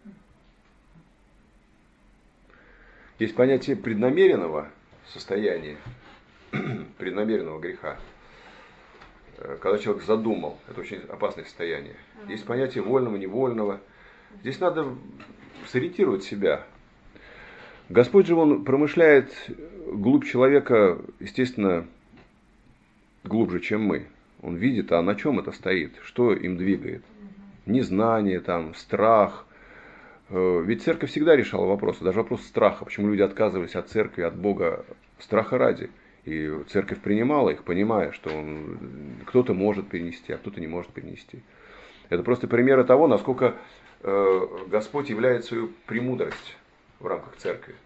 Есть понятие преднамеренного состояния, преднамеренного греха. Когда человек задумал, это очень опасное состояние. Есть понятие вольного, невольного. Здесь надо сориентировать себя. Господь же, Он промышляет глубь человека, естественно, глубже, чем мы. Он видит, а на чем это стоит, что им двигает. Незнание, там, страх. Ведь церковь всегда решала вопросы, даже вопрос страха. Почему люди отказывались от церкви, от Бога страха ради. И церковь принимала их, понимая, что он, кто-то может перенести, а кто-то не может перенести. Это просто примеры того, насколько э, Господь являет свою премудрость в рамках церкви.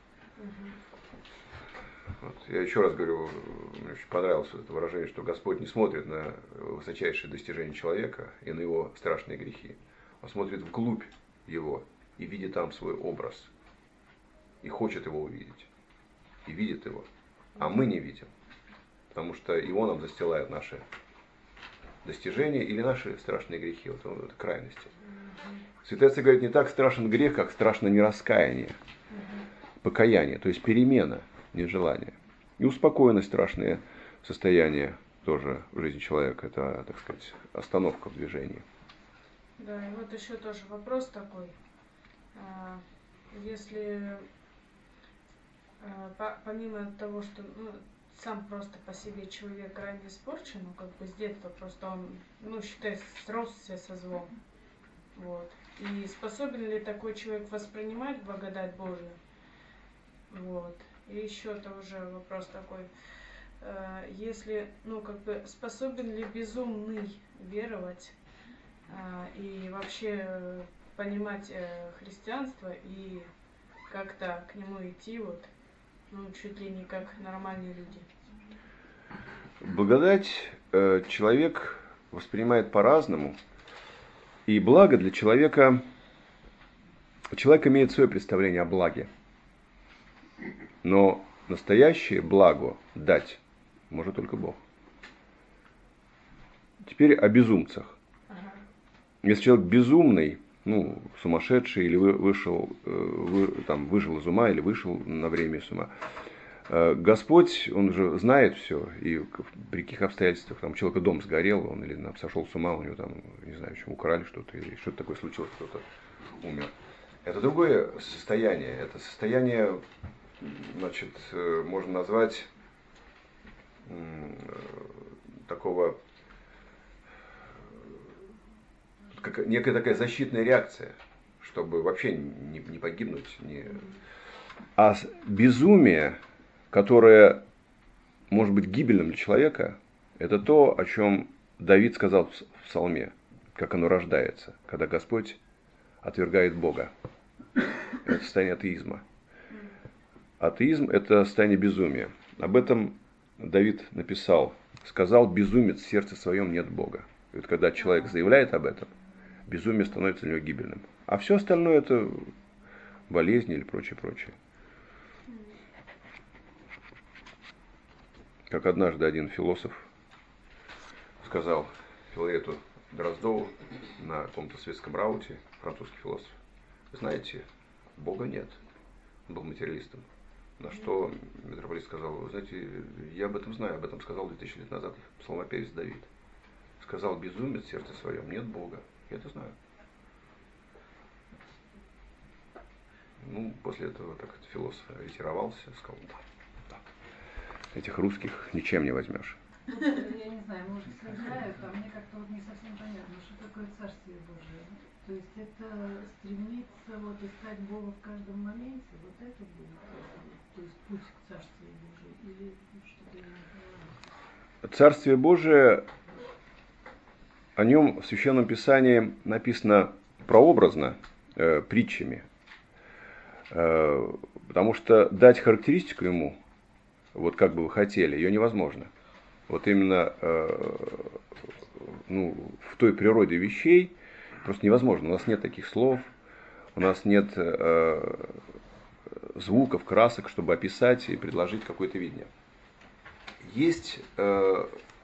Вот. Я еще раз говорю, мне очень понравилось это выражение, что Господь не смотрит на высочайшие достижения человека и на его страшные грехи. Он смотрит вглубь его и видит там свой образ. И хочет его увидеть. И видит его. А мы не видим. Потому что его нам застилает наши достижения или наши страшные грехи. Вот это крайности. Святые отцы говорят, не так страшен грех, как страшно нераскаяние. покаяние, то есть перемена, не желание. И успокоенность, страшное состояние тоже в жизни человека, это, так сказать, остановка в движении. Да, и вот еще тоже вопрос такой. А, Если а, по- помимо того, что ну, сам просто по себе человек ранее испорчен, ну как бы с детства просто он, ну считай, сросся со злом. Вот. И способен ли такой человек воспринимать благодать Божию? Вот. И еще тоже вопрос такой. Э, Если, ну, как бы, способен ли безумный веровать а, и вообще э, понимать э, христианство и как-то к нему идти, вот, ну, чуть ли не как нормальные люди? Благодать э, человек воспринимает по-разному. И благо для человека, человек имеет свое представление о благе. Но настоящее благо дать может только Бог. Теперь о безумцах. Ага. Если человек безумный, ну, сумасшедший, или вы, вышел, э, вы, там, выжил из ума, или вышел на время из ума, э, Господь, Он же знает все, и при каких обстоятельствах, там, у человека дом сгорел, он или там, сошел с ума, у него там, не знаю, еще украли что-то, или что-то такое случилось, кто-то умер. Это другое состояние, это состояние, значит, э, можно назвать э, такого, как некая такая защитная реакция, чтобы вообще не, не погибнуть. Не... А безумие, которое может быть гибельным для человека, это то, о чем Давид сказал в Псалме, как оно рождается, когда Господь отвергает Бога. Это состояние атеизма. Атеизм – это состояние безумия. Об этом Давид написал: «Сказал безумец в сердце своем нет Бога». И вот когда человек заявляет об этом, безумие становится для него гибельным. А все остальное это болезни или прочее, прочее. Как однажды один философ сказал Филарету Дроздову на каком-то светском рауте, французский философ: знаете, Бога нет. Он был материалистом. На что митрополит сказал: вы знаете, я об этом знаю, об этом сказал две тысячи лет назад псалмопевец Давид. Сказал безумец в сердце своем нет Бога. Я это знаю. Ну, после этого так философ ретировался, сказал: да, да. Этих русских ничем не возьмешь. Вот, я не знаю, может, слагают, а мне как-то вот не совсем понятно, что такое Царствие Божие. То есть это стремиться вот искать Бога в каждом моменте, вот это будет, то есть путь к Царствию Божию, или что-то я не понимаю. Царствие Божие, о нем в Священном Писании написано прообразно, э, притчами, э, потому что дать характеристику ему, вот как бы вы хотели, ее невозможно. Вот именно э, ну, в той природе вещей просто невозможно. У нас нет таких слов, у нас нет э, звуков, красок, чтобы описать и предложить какое-то видение. Есть э,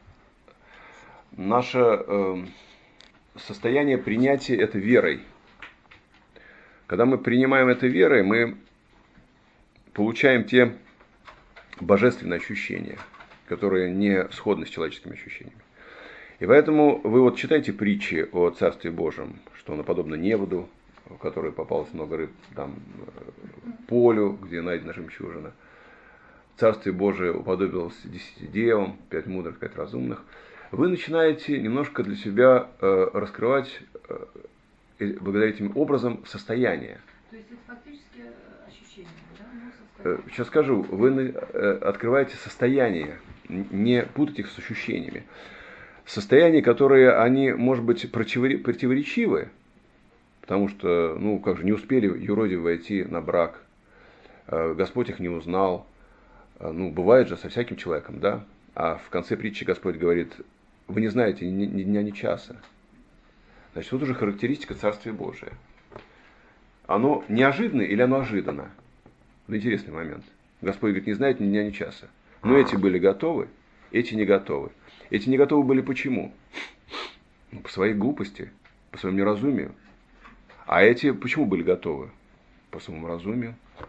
наше э, состояние принятия это верой. Когда мы принимаем это верой, мы получаем те божественные ощущения, которые не сходны с человеческими ощущениями. И поэтому вы вот читаете притчи о Царстве Божьем, что оно подобно неводу, в которой попалось много рыб, там, полю, где найдена жемчужина. Царствие Божие уподобилось десяти девам, пять мудрых, пять разумных. Вы начинаете немножко для себя э, раскрывать э, благодаря этим образом состояние. То есть это фактически ощущение, да? Ну, Э, сейчас скажу, вы э, открываете состояние, не путайте их с ощущениями. Состояния, которые, они, может быть, противоречивы, потому что, ну, как же, не успели юродивые войти на брак, Господь их не узнал, ну, бывает же со всяким человеком, да, а в конце притчи Господь говорит: вы не знаете ни, ни дня, ни часа. Значит, вот уже характеристика Царствия Божия. Оно неожиданно или оно ожиданно? Вот интересный момент. Господь говорит: не знаете ни дня, ни часа. Но эти были готовы, эти не готовы. Эти не готовы были почему? Ну, по своей глупости, по своему неразумию. А эти почему были готовы? По своему разумию.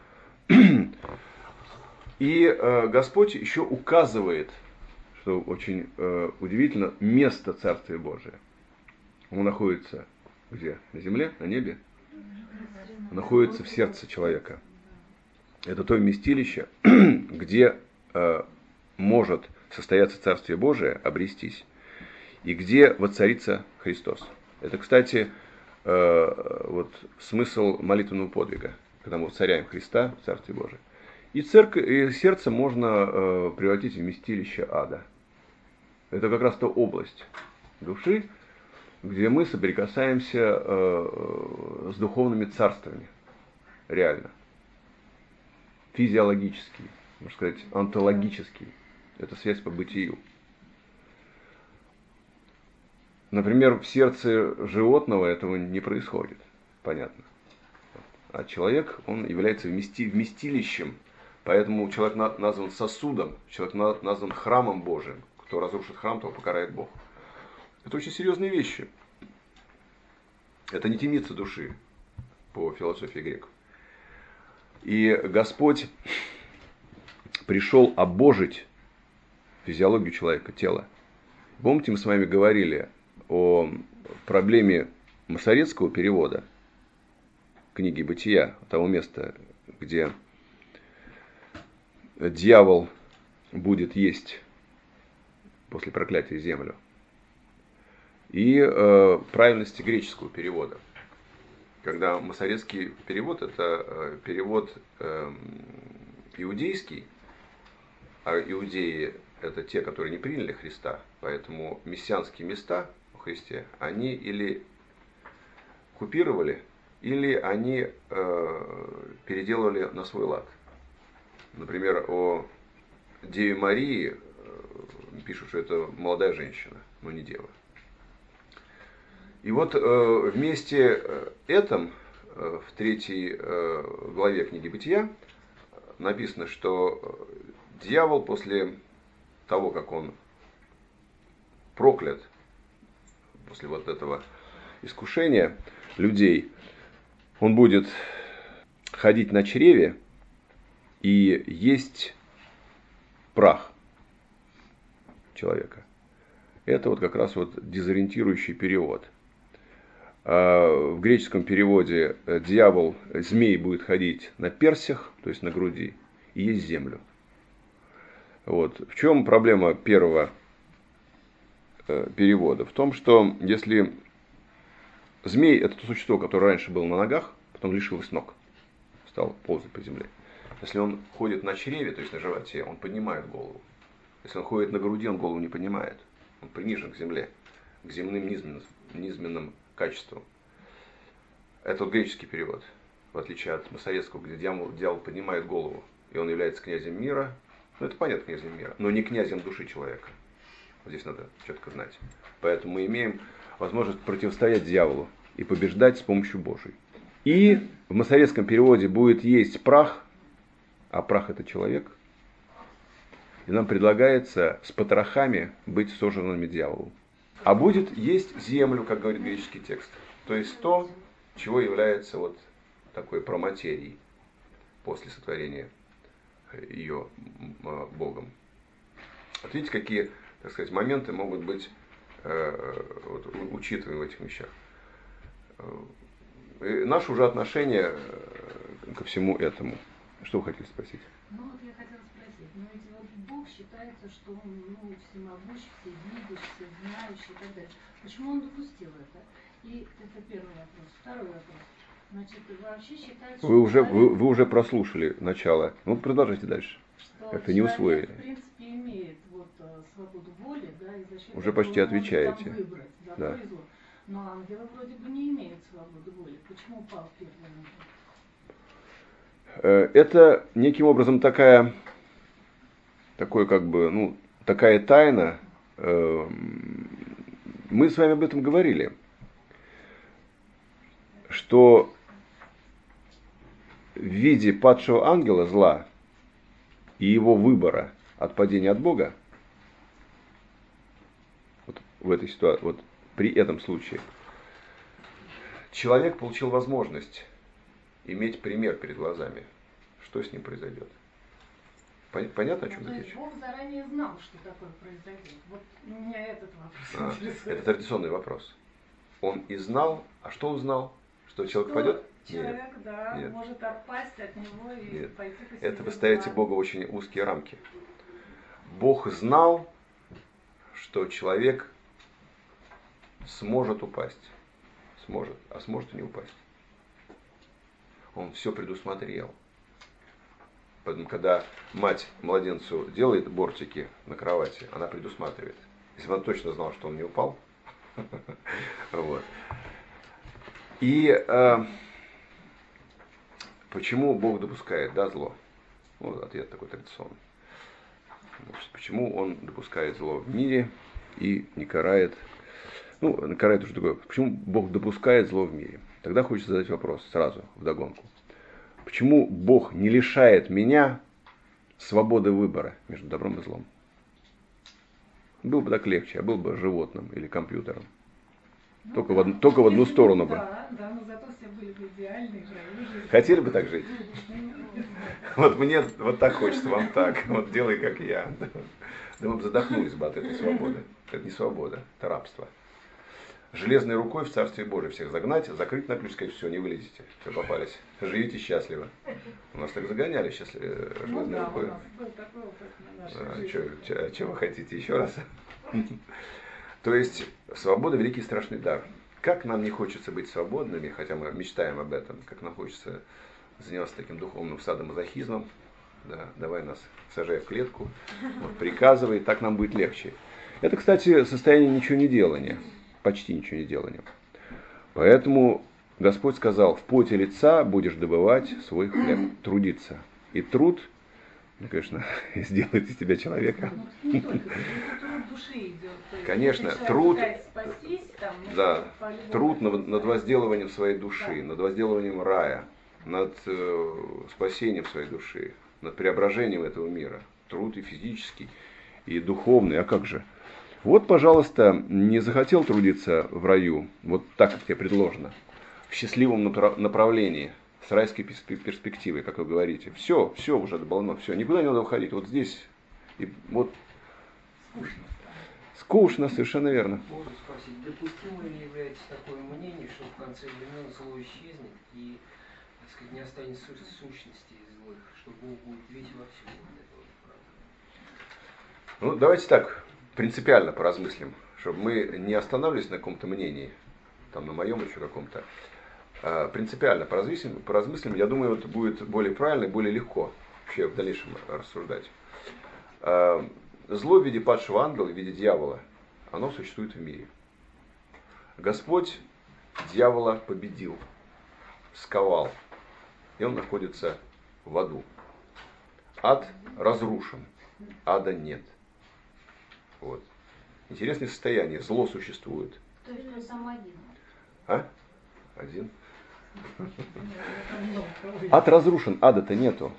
И э, Господь еще указывает, что очень э, удивительно, место Царствия Божия. Оно находится где? На земле, на небе? Находится в сердце человека. Это то вместилище, где э, может состояться Царствие Божие, обрестись, и где воцарится Христос. Это, кстати, э, вот смысл молитвенного подвига, когда мы воцаряем Христа в Царстве Божие. И, церковь, и сердце можно э, превратить в вместилище ада. Это как раз та область души, где мы соприкасаемся э, с духовными царствами. Реально. Физиологический, можно сказать, онтологический. Это связь по бытию. Например, в сердце животного этого не происходит. Понятно. А человек, он является вмести, вместилищем. Поэтому человек назван сосудом, человек назван храмом Божиим. Кто разрушит храм, того покарает Бог. Это очень серьезные вещи. Это не темница души по философии греков. И Господь пришел обожить физиологию человека, тело. Помните, мы с вами говорили о проблеме масоретского перевода книги «Бытия», того места, где дьявол будет есть после проклятия землю, и э, правильности греческого перевода. Когда масоретский перевод – это э, перевод э, иудейский, а иудеи – это те, которые не приняли Христа, поэтому мессианские места в Христе, они или купировали, или они э, переделывали на свой лад. Например, о Деве Марии э, пишут, что это молодая женщина, но не дева. И вот э, вместе этом, э, в третьей э, главе книги Бытия, написано, что дьявол после того, как он проклят, после вот этого искушения людей, он будет ходить на чреве и есть прах человека. Это вот как раз вот дезориентирующий перевод. В греческом переводе дьявол, змей будет ходить на персях, то есть на груди, и есть землю. Вот. В чем проблема первого перевода? В том, что если змей – это то существо, которое раньше было на ногах, потом лишилось ног, стал ползать по земле. Если он ходит на чреве, то есть на животе, он поднимает голову. Если он ходит на груди, он голову не поднимает. Он принижен к земле, к земным низменным, низменным качествам. Это вот греческий перевод, в отличие от масоретского, где дьявол, дьявол поднимает голову, и он является князем мира. Ну, это понятно, князем мира, но не князем души человека. Вот здесь надо четко знать. Поэтому мы имеем возможность противостоять дьяволу и побеждать с помощью Божией. И в масоретском переводе будет есть прах, а прах – это человек. И нам предлагается с потрохами быть сожранными дьяволом. А будет есть землю, как говорит греческий текст. То есть то, чего является вот такой проматерией после сотворения ее Богом. Вот видите, какие, так сказать, моменты могут быть э, вот, учитываемы в этих вещах. И наше уже отношение ко всему этому. Что вы хотели спросить? Ну вот я хотела спросить, но ведь вот Бог считается, что он ну, всемогущий, всевидящий, всезнающий и так далее. Почему он допустил это? И это первый вопрос. Второй вопрос. Значит, вообще считается, вы уже, человек, вы, вы уже прослушали начало. Ну, продолжайте дальше. Как-то не усвоили. В принципе, имеет вот, свободу воли, да, и за счет уже почти отвечаете. Там выбрать, да, да. Но ангелы вроде бы не имеют свободу воли. Почему упал первый ангел? Это неким образом такая, такой как бы, ну, такая тайна. Мы с вами об этом говорили, что в виде падшего ангела зла и его выбора от падения от Бога, вот в этой ситуации, вот при этом случае, человек получил возможность иметь пример перед глазами, что с ним произойдет. Понятно, о чем ну, речь? Бог заранее знал, что такое произойдет. Вот меня этот вопрос А, интересует. это традиционный вопрос. Он и знал, а что он знал? Что человек Что пойдет? человек, Нет. да, Нет. может отпасть от него и Нет. пойти по себе. Это вы ставите в Бога в очень узкие рамки. Бог знал, что человек сможет упасть. Сможет, а сможет и не упасть. Он все предусмотрел. Поэтому, когда мать младенцу делает бортики на кровати, она предусматривает. Если бы она точно знала, что он не упал. Вот. И э, почему Бог допускает, да, зло? Вот ответ такой традиционный. Значит, почему он допускает зло в мире и не карает? Ну, карает уже такое. Почему Бог допускает зло в мире? Тогда хочется задать вопрос сразу, вдогонку. Почему Бог не лишает меня свободы выбора между добром и злом? Было бы так легче, я был бы животным или компьютером. Ну, только, да. в, од... только в одну Если сторону бы, бы. Да, да, но зато все были бы идеальные, жили жизнь. Хотели бы так жить? Вот мне вот так хочется, вам так. Вот делай, как я. Да мы бы задохнулись бы от этой свободы. Это не свобода, это рабство. Железной рукой в Царстве Божие всех загнать, закрыть на ключ, сказать, все, не вылезете, все, попались. Живите счастливо. У нас так загоняли счастливо, железной Ну да, рукой. у нас был такой опыт на нашей А, жизни. что вы хотите еще раз? То есть свобода – великий и страшный дар. Как нам не хочется быть свободными, хотя мы мечтаем об этом, как нам хочется заниматься таким духовным садомазохизмом, да, давай нас сажай в клетку, вот, приказывай, так нам будет легче. Это, кстати, состояние ничего не делания, почти ничего не делания. Поэтому Господь сказал, в поте лица будешь добывать свой хлеб, трудиться. И труд, ну, конечно, сделает из тебя человека. Ну, не только, это труд души идет. То есть, Конечно, если труд, человек пытается спастись, там, ну, да, по-любому труд над, это над возделыванием своей души, Да. над возделыванием рая, над э, спасением своей души, над преображением этого мира. Труд и физический, и духовный, а как же? Вот, пожалуйста, не захотел трудиться в раю, вот так, как тебе предложено, в счастливом направлении, с райской перспективой, как вы говорите. Все, все уже добавлено, все, никуда не надо уходить. Вот здесь, и вот скучно. скучно, совершенно верно. Можно спросить, допустимо ли является такое мнение, что в конце времен зло исчезнет и, так сказать, не останется су- сущности злых, что Бог будет весь во всем вот этого, правда? Ну, давайте так, принципиально поразмыслим, чтобы мы не останавливались на каком-то мнении, там на моем еще каком-то. А, принципиально поразмыслим, поразмыслим, я думаю, это будет более правильно и более легко вообще в дальнейшем рассуждать. А, зло в виде падшего ангела, в виде дьявола, оно существует в мире. Господь дьявола победил, сковал, и он находится в аду. Ад разрушен, ада нет. Вот. Интересное состояние. Зло существует. То есть он сам один. А? Один. Нет, это много кого Ад разрушен, ада-то нету.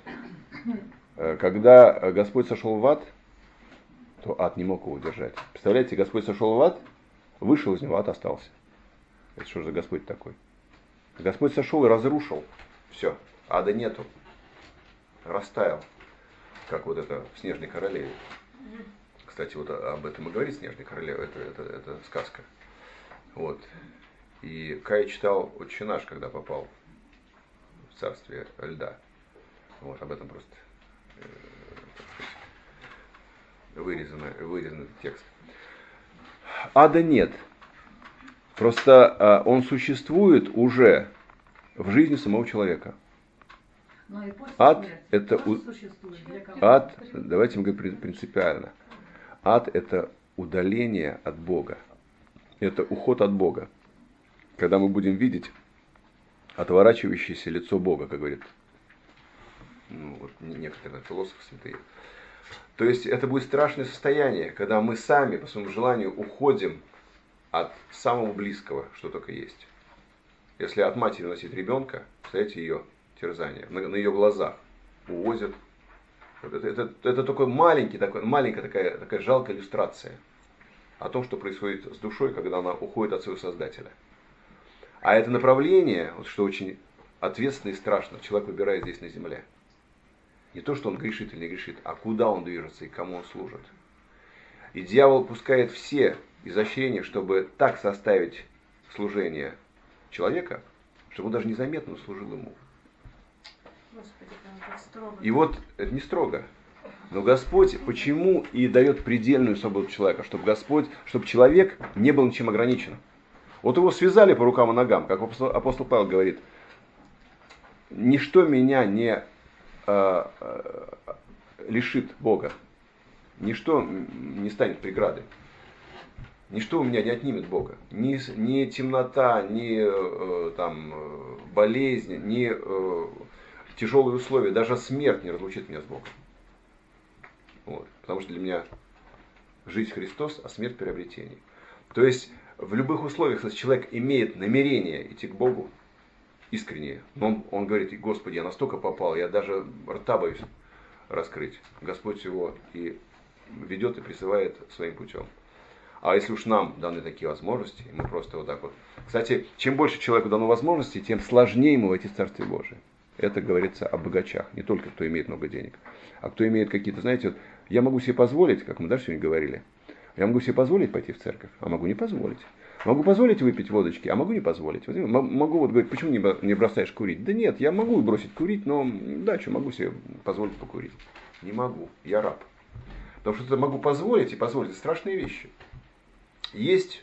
Когда Господь сошел в ад, то ад не мог его удержать. Представляете, Господь сошел в ад, вышел из него, ад остался. Это что за Господь такой? Господь сошел и разрушил. Все, ада нету. Растаял. Как вот это в «Снежной королеве». Кстати, вот об этом и говорит «Снежная королева», это, это, это сказка. Вот. И Кай читал «Отче наш», когда попал в царствие льда. Вот, об этом просто э, вырезано, вырезан этот текст. Ада нет. Просто э, он существует уже в жизни самого человека. Но и после Ад смерти это тоже у- существует для кого-то. Ад, давайте мы говорим принципиально. Ад – это удаление от Бога. Это уход от Бога. Когда мы будем видеть отворачивающееся лицо Бога, как говорит ну, вот некоторые философы святые. То есть это будет страшное состояние, когда мы сами по своему желанию уходим от самого близкого, что только есть. Если от матери носит ребенка, представляете ее терзание, на, на ее глазах увозят. Это, это, это такой маленький, такой, маленькая такая, такая жалкая иллюстрация о том, что происходит с душой, когда она уходит от своего Создателя. А это направление, вот что очень ответственно и страшно, человек выбирает здесь на земле. Не то, что он грешит или не грешит, а куда он движется и кому он служит. И дьявол пускает все изощрения, чтобы так составить служение человека, чтобы он даже незаметно служил ему. Господи, там так строго. И вот это не строго. Но Господь почему и дает предельную свободу человека, чтобы Господь, чтобы человек не был ничем ограничен. Вот его связали по рукам и ногам, как апостол, апостол Павел говорит, ничто меня не э, э, лишит Бога, ничто не станет преградой, ничто у меня не отнимет Бога, ни, ни темнота, ни э, там, болезнь, ни э, тяжелые условия, даже смерть не разлучит меня с Богом. Вот. Потому что для меня жизнь Христос, а смерть приобретение. То есть в любых условиях, если человек имеет намерение идти к Богу искренне, но он, он говорит: Господи, я настолько попал, я даже рта боюсь раскрыть. Господь его и ведет и призывает своим путем. А если уж нам даны такие возможности, мы просто вот так вот. Кстати, чем больше человеку дано возможностей, тем сложнее ему войти в Царствие Божие. Это говорится о богачах, не только кто имеет много денег, а кто имеет какие-то, знаете, вот, я могу себе позволить, как мы даже сегодня говорили, я могу себе позволить пойти в церковь, а могу не позволить. Могу позволить выпить водочки, а могу не позволить. Могу вот говорить, почему не бросаешь курить? Да нет, я могу бросить курить, но да, что, могу себе позволить покурить. Не могу, я раб. Потому что это могу позволить и позволить, это страшные вещи. Есть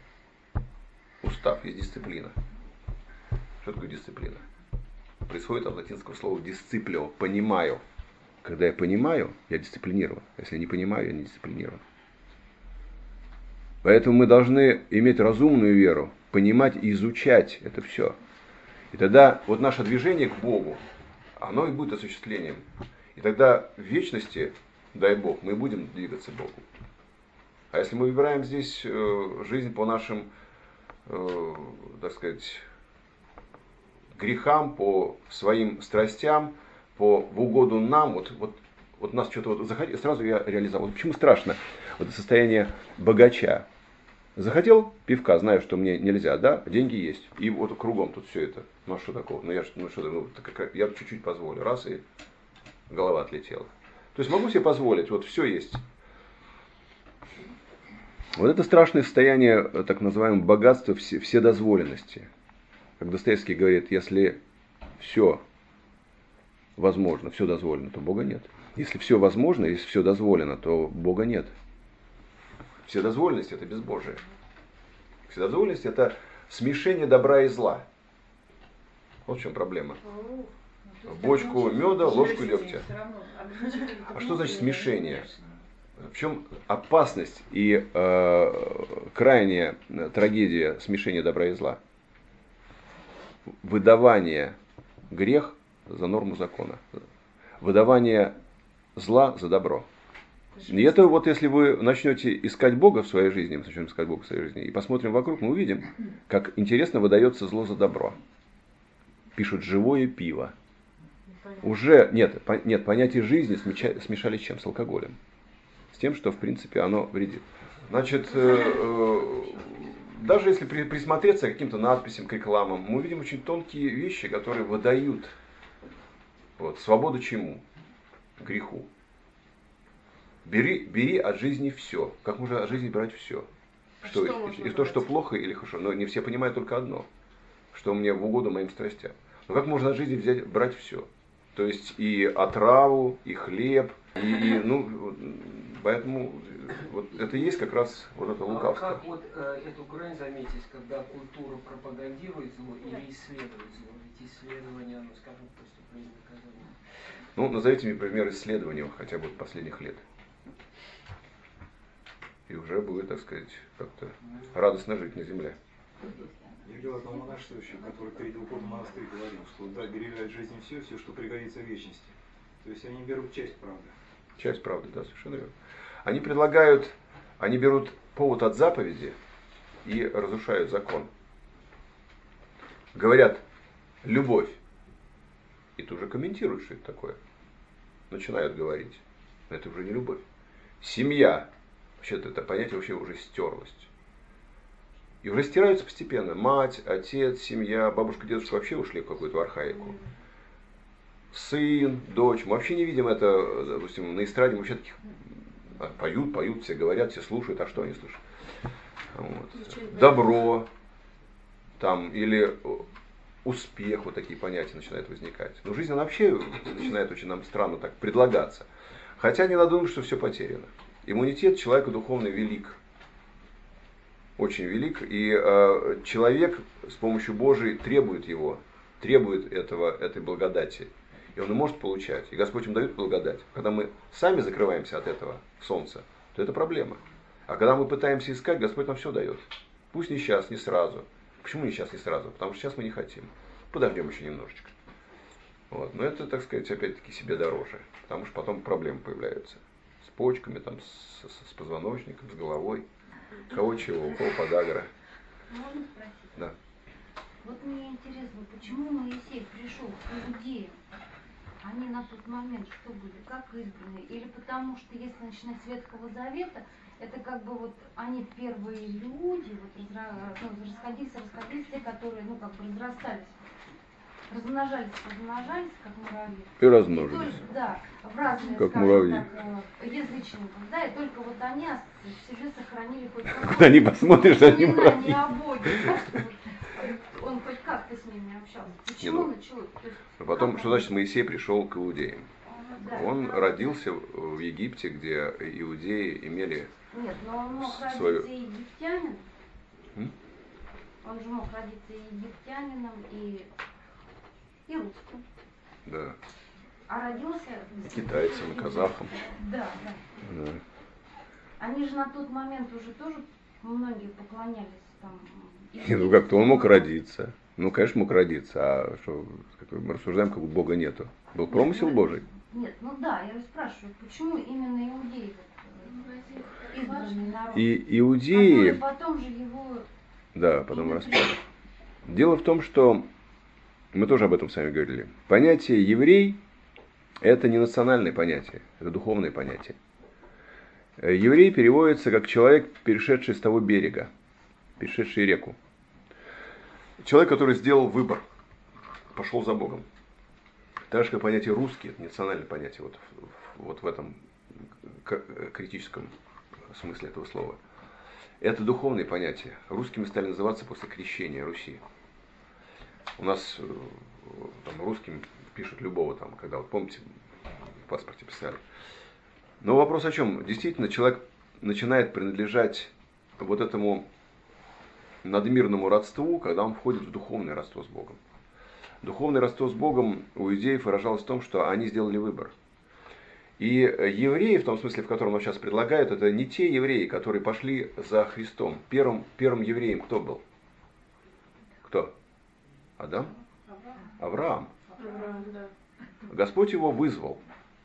устав, есть дисциплина. Что такое дисциплина? Происходит от латинского слова disciplio, понимаю. Когда я понимаю, я дисциплинирован. Если я не понимаю, я не дисциплинирован. Поэтому мы должны иметь разумную веру, понимать и изучать это все. И тогда вот наше движение к Богу, оно и будет осуществлением. И тогда в вечности, дай Бог, мы будем двигаться к Богу. А если мы выбираем здесь жизнь по нашим, так сказать, грехам, по своим страстям, по в угоду нам, вот, вот, вот нас что-то вот захотело, сразу я реализовал. Вот почему страшно? Вот состояние богача. Захотел пивка, знаю, что мне нельзя, да, деньги есть. И вот кругом тут все это. Ну а что такого? Ну я, ну, что, ну, так, я чуть-чуть позволю. Раз, и голова отлетела. То есть могу себе позволить, вот все есть. Вот это страшное состояние, так называемого богатства, все, вседозволенности. Как Достоевский говорит, если все возможно, все дозволено, то Бога нет. Если все возможно, если все дозволено, то Бога нет. Вседозволенность – это безбожие. Вседозволенность – это смешение добра и зла. Вот в чем проблема. В бочку меда, ложку дегтя. А что значит смешение? В чем опасность и э, крайняя трагедия смешения добра и зла? Выдавание грех за норму закона. Выдавание зла за добро. И это вот если вы начнете искать Бога в своей жизни, мы начнем искать Бога в своей жизни, и посмотрим вокруг, мы увидим, как интересно выдается зло за добро. Пишут живое пиво. Уже нет, по, нет понятие жизни смешали, смешали с чем? С алкоголем. С тем, что в принципе оно вредит. Значит, э, э, даже если при, присмотреться к каким-то надписям, к рекламам, мы увидим очень тонкие вещи, которые выдают вот, свободу чему? Греху. Бери, бери от жизни все. Как можно от жизни брать все? А Что, что и, и то, что плохо или хорошо. Но не все понимают только одно. Что мне в угоду моим страстям. Но как можно от жизни взять, брать все? То есть и отраву, и хлеб, и, и ну, поэтому вот это и есть как раз вот это лукавство. А как вот э, эту грань заметить, когда культура пропагандирует зло или исследует зло? Ведь исследования, ну скажем, преступление, наказание. Ну, назовите мне пример исследований хотя бы последних лет. И уже будет, так сказать, как-то радостно жить на земле. Я видел одного монашествующего, который перед уходом в монастырь говорил, что да, бери от жизни все, все, что пригодится в вечности. То есть они берут часть правды. Часть правды, да, совершенно верно. Они предлагают, они берут повод от заповеди и разрушают закон. Говорят, любовь. И тут же комментируют, что это такое. Начинают говорить. Но это уже не любовь. Семья. Вообще-то это понятие вообще уже стерлось. И уже стираются постепенно. Мать, отец, семья, бабушка, дедушка вообще ушли в какую-то архаику. сын, дочь. Мы вообще не видим это, допустим, на эстраде мы вообще таких поют, поют, все говорят, все слушают, а что они слушают? Вот. Добро, там, или успех, вот такие понятия начинают возникать. Но жизнь, она вообще начинает очень нам странно так предлагаться. Хотя не надо думать, что все потеряно. Иммунитет человека духовный велик. Очень велик. И э, человек с помощью Божией требует его, требует этого, этой благодати. И он и может получать. И Господь им дает благодать. Когда мы сами закрываемся от этого солнца, то это проблема. А когда мы пытаемся искать, Господь нам все дает. Пусть не сейчас, не сразу. Почему не сейчас, не сразу? Потому что сейчас мы не хотим. Подождем еще немножечко. Вот. Но это, так сказать, опять-таки себе дороже. Потому что потом проблемы появляются. С почками, там, с, с позвоночником, с головой. Кого чего, у кого подагра. Можно спросить? Да. Вот мне интересно, почему Моисей пришел к иудеям? Они на тот момент что были, как избранные? Или потому что, если начинать с Ветхого Завета, это как бы вот они первые люди, вот разра... ну, расходились, расходились, те, которые, ну, как бы разрастались, размножались, размножались, как муравьи. И размножились. И только, да, в разные, как скажем муравьи. так, язычников, да, и только вот они в себе сохранили хоть какое-то Когда не посмотришь, они муравьи. о Боге, да, что вот он хоть как-то с ними общался. Почему ну, началось? То есть, А потом, как что он- значит Моисей пришел к иудеям? Да, Он да. родился в Египте, где иудеи имели... Нет, но он мог свою- родиться и египтянином. М? Он же мог родиться и египтянином, и, и русским. Да, А родился... китайцам, казахам. Да, да. Да. Они же на тот момент уже тоже многие поклонялись там... Не, ну как-то он мог родиться. Ну, конечно, мог родиться. А что, как мы рассуждаем, как бы Бога нету. Был промысел Божий. Нет, ну да, я спрашиваю, почему именно иудеи, вот, э, избранный народ, И иудеи... которые потом же его... Да, потом распали. Дело в том, что мы тоже об этом с вами говорили. Понятие еврей – это не национальное понятие, это духовное понятие. Еврей переводится как человек, перешедший с того берега, перешедший реку. Человек, который сделал выбор, пошел за Богом. Так же, как понятие русский, это не национальное понятие, вот, вот в этом критическом смысле этого слова. Это духовные понятия. Русскими стали называться после крещения Руси. У нас там, русским пишут любого, там, когда, вот помните, в паспорте писали. Но вопрос о чем? Действительно, человек начинает принадлежать вот этому надмирному родству, когда он входит в духовное родство с Богом. Духовное родство с Богом у иудеев выражалось в том, что они сделали выбор. И евреи, в том смысле, в котором нам сейчас предлагают, это не те евреи, которые пошли за Христом. Первым, первым евреем кто был? Кто? Адам? Авраам. Авраам, да. Господь его вызвал.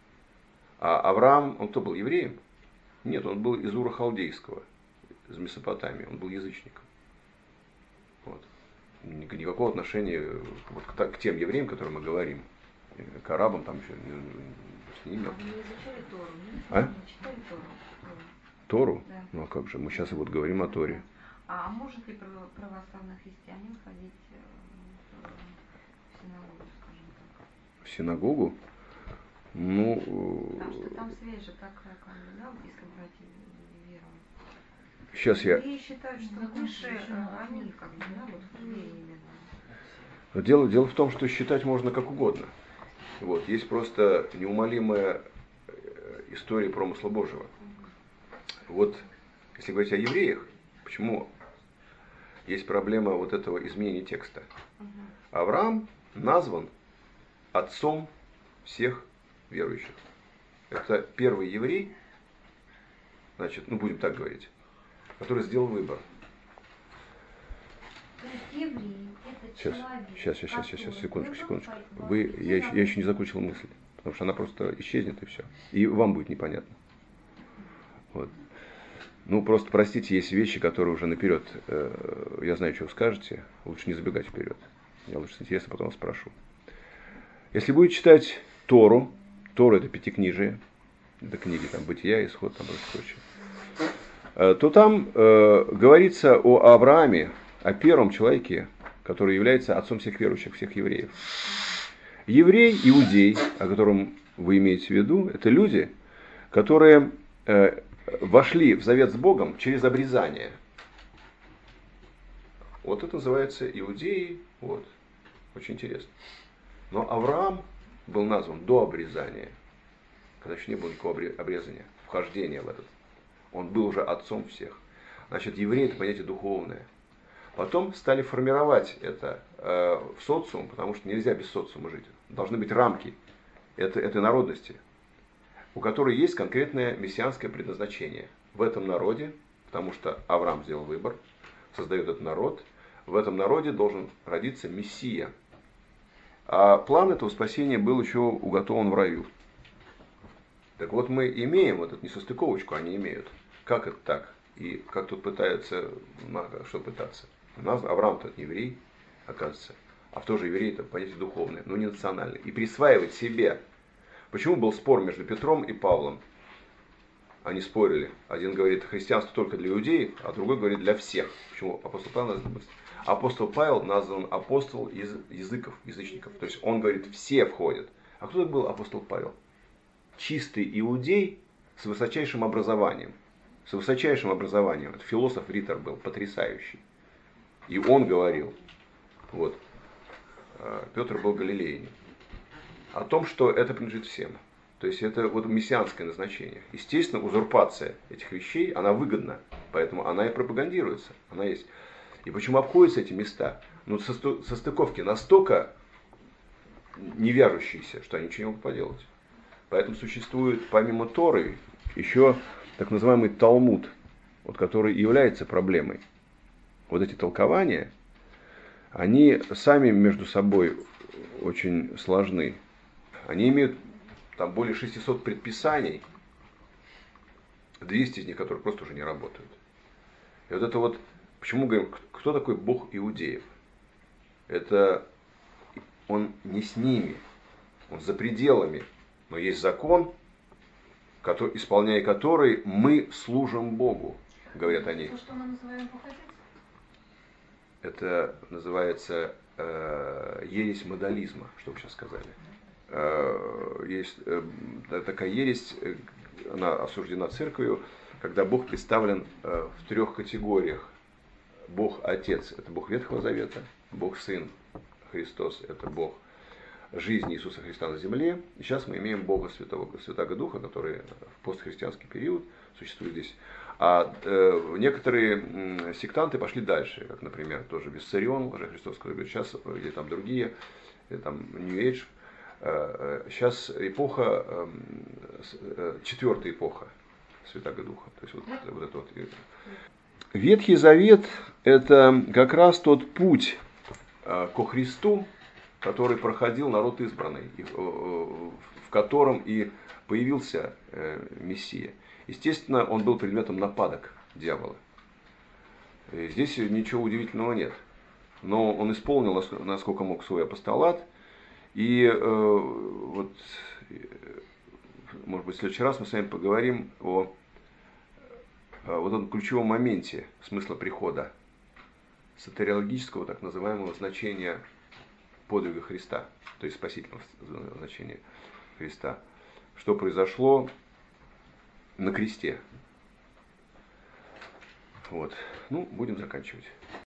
А Авраам, он кто был, евреем? Нет, он был из Ура Халдейского, из Месопотамии, он был язычником. Вот. Никакого отношения вот к, к тем евреям, о которых мы говорим, к арабам там еще не имел. Вы не изучали Тору, нет? А? Не читали Тору? Тору? Да. Ну а как же, мы сейчас вот говорим о Торе. А может ли право- православный христианин ходить э, в синагогу, скажем так? В синагогу? Ну, Потому что там связь же такая, как бы, да, вот если брать веру. сейчас я... И считают, что выше э, они, как бы, да, вот в вере именно. Но дело, дело в том, что считать можно как угодно. Вот. Есть просто неумолимая история промысла Божьего. Вот, если говорить о евреях, почему есть проблема вот этого изменения текста? Авраам назван отцом всех верующих. Это первый еврей, значит, ну будем так говорить, который сделал выбор. То есть еврей – это Сейчас, человек, сейчас, сейчас, сейчас, сейчас, который секундочку, выбрал секундочку. по- Вы, по- я, еще, я еще не закончил мысль, потому что она просто исчезнет и все. И вам будет непонятно. Вот. Ну, просто простите, есть вещи, которые уже наперед, э, я знаю, что вы скажете, лучше не забегать вперед. Я лучше с интересом потом вас спрошу. Если будете читать Тору, Тора это пятикнижие, это книги, там, Бытия, Исход, там, и прочее, э, то там э, говорится о Аврааме, о первом человеке, который является отцом всех верующих, всех евреев. Еврей, иудей, о котором вы имеете в виду, это люди, которые э, вошли в завет с Богом через обрезание. Вот это называется иудеи. Вот. Очень интересно. Но Авраам был назван до обрезания, когда еще не было никакого обрезания, вхождения в этот. Он был уже отцом всех. Значит, еврей — это понятие духовное. Потом стали формировать это э, в социум, потому что нельзя без социума жить. Должны быть рамки этой, этой народности, у которой есть конкретное мессианское предназначение. В этом народе, потому что Авраам сделал выбор, создает этот народ, в этом народе должен родиться Мессия. А план этого спасения был еще уготован в раю. Так вот, мы имеем вот эту несостыковочку, они имеют. Как это так? И как тут пытаются, что пытаться? У нас Авраам-то еврей, оказывается, а в то же еврей это понятие духовное, но не национальное. И присваивать себе. Почему был спор между Петром и Павлом? Они спорили. Один говорит, христианство только для иудеев, а другой говорит, для всех. Почему апостол Павел назван? Апостол Павел назван апостол из языков, язычников. То есть он говорит, все входят. А кто был апостол Павел? Чистый иудей с высочайшим образованием. С высочайшим образованием. Это философ Риттер был, потрясающий. И он говорил, вот, Петр был галилеянин, о том, что это принадлежит всем. То есть это вот мессианское назначение. Естественно, узурпация этих вещей, она выгодна, поэтому она и пропагандируется, она есть. И почему обходятся эти места? Ну, состыковки настолько не вяжущиеся, что они ничего не могут поделать. Поэтому существует помимо Торы еще так называемый Талмуд, вот, который является проблемой. Вот эти толкования, они сами между собой очень сложны. Они имеют там более шестисот предписаний, двести из них, которые просто уже не работают. И вот это вот, почему говорим, кто такой Бог иудеев? Это он не с ними, он за пределами, но есть закон, который, исполняя который мы служим Богу, говорят они. То, что мы называем Боготец? Это называется э, ересь модализма, что вы сейчас сказали. Э, есть э, такая ересь, э, она осуждена церковью, когда Бог представлен э, в трех категориях. Бог Отец – это Бог Ветхого Завета, Бог Сын Христос – это Бог жизни Иисуса Христа на земле. И сейчас мы имеем Бога Святого, Святаго Духа, который в постхристианский период существует здесь. А э, некоторые э, сектанты пошли дальше, как, например, тоже Виссарион, лжехристос, который говорит, сейчас, или там другие, или там New Age. Э, сейчас эпоха, э, э, четвертая эпоха Святаго Духа. То есть вот, вот это вот. Ветхий Завет – это как раз тот путь э, ко Христу, который проходил народ избранный, в котором и появился Мессия. Естественно, он был предметом нападок дьявола. Здесь ничего удивительного нет. Но он исполнил, насколько мог, свой апостолат. И вот, может быть, в следующий раз мы с вами поговорим о вот этом ключевом моменте смысла прихода, сатериологического так называемого значения подвига Христа, то есть спасительного значения Христа. Что произошло на кресте. Вот. Ну, будем заканчивать.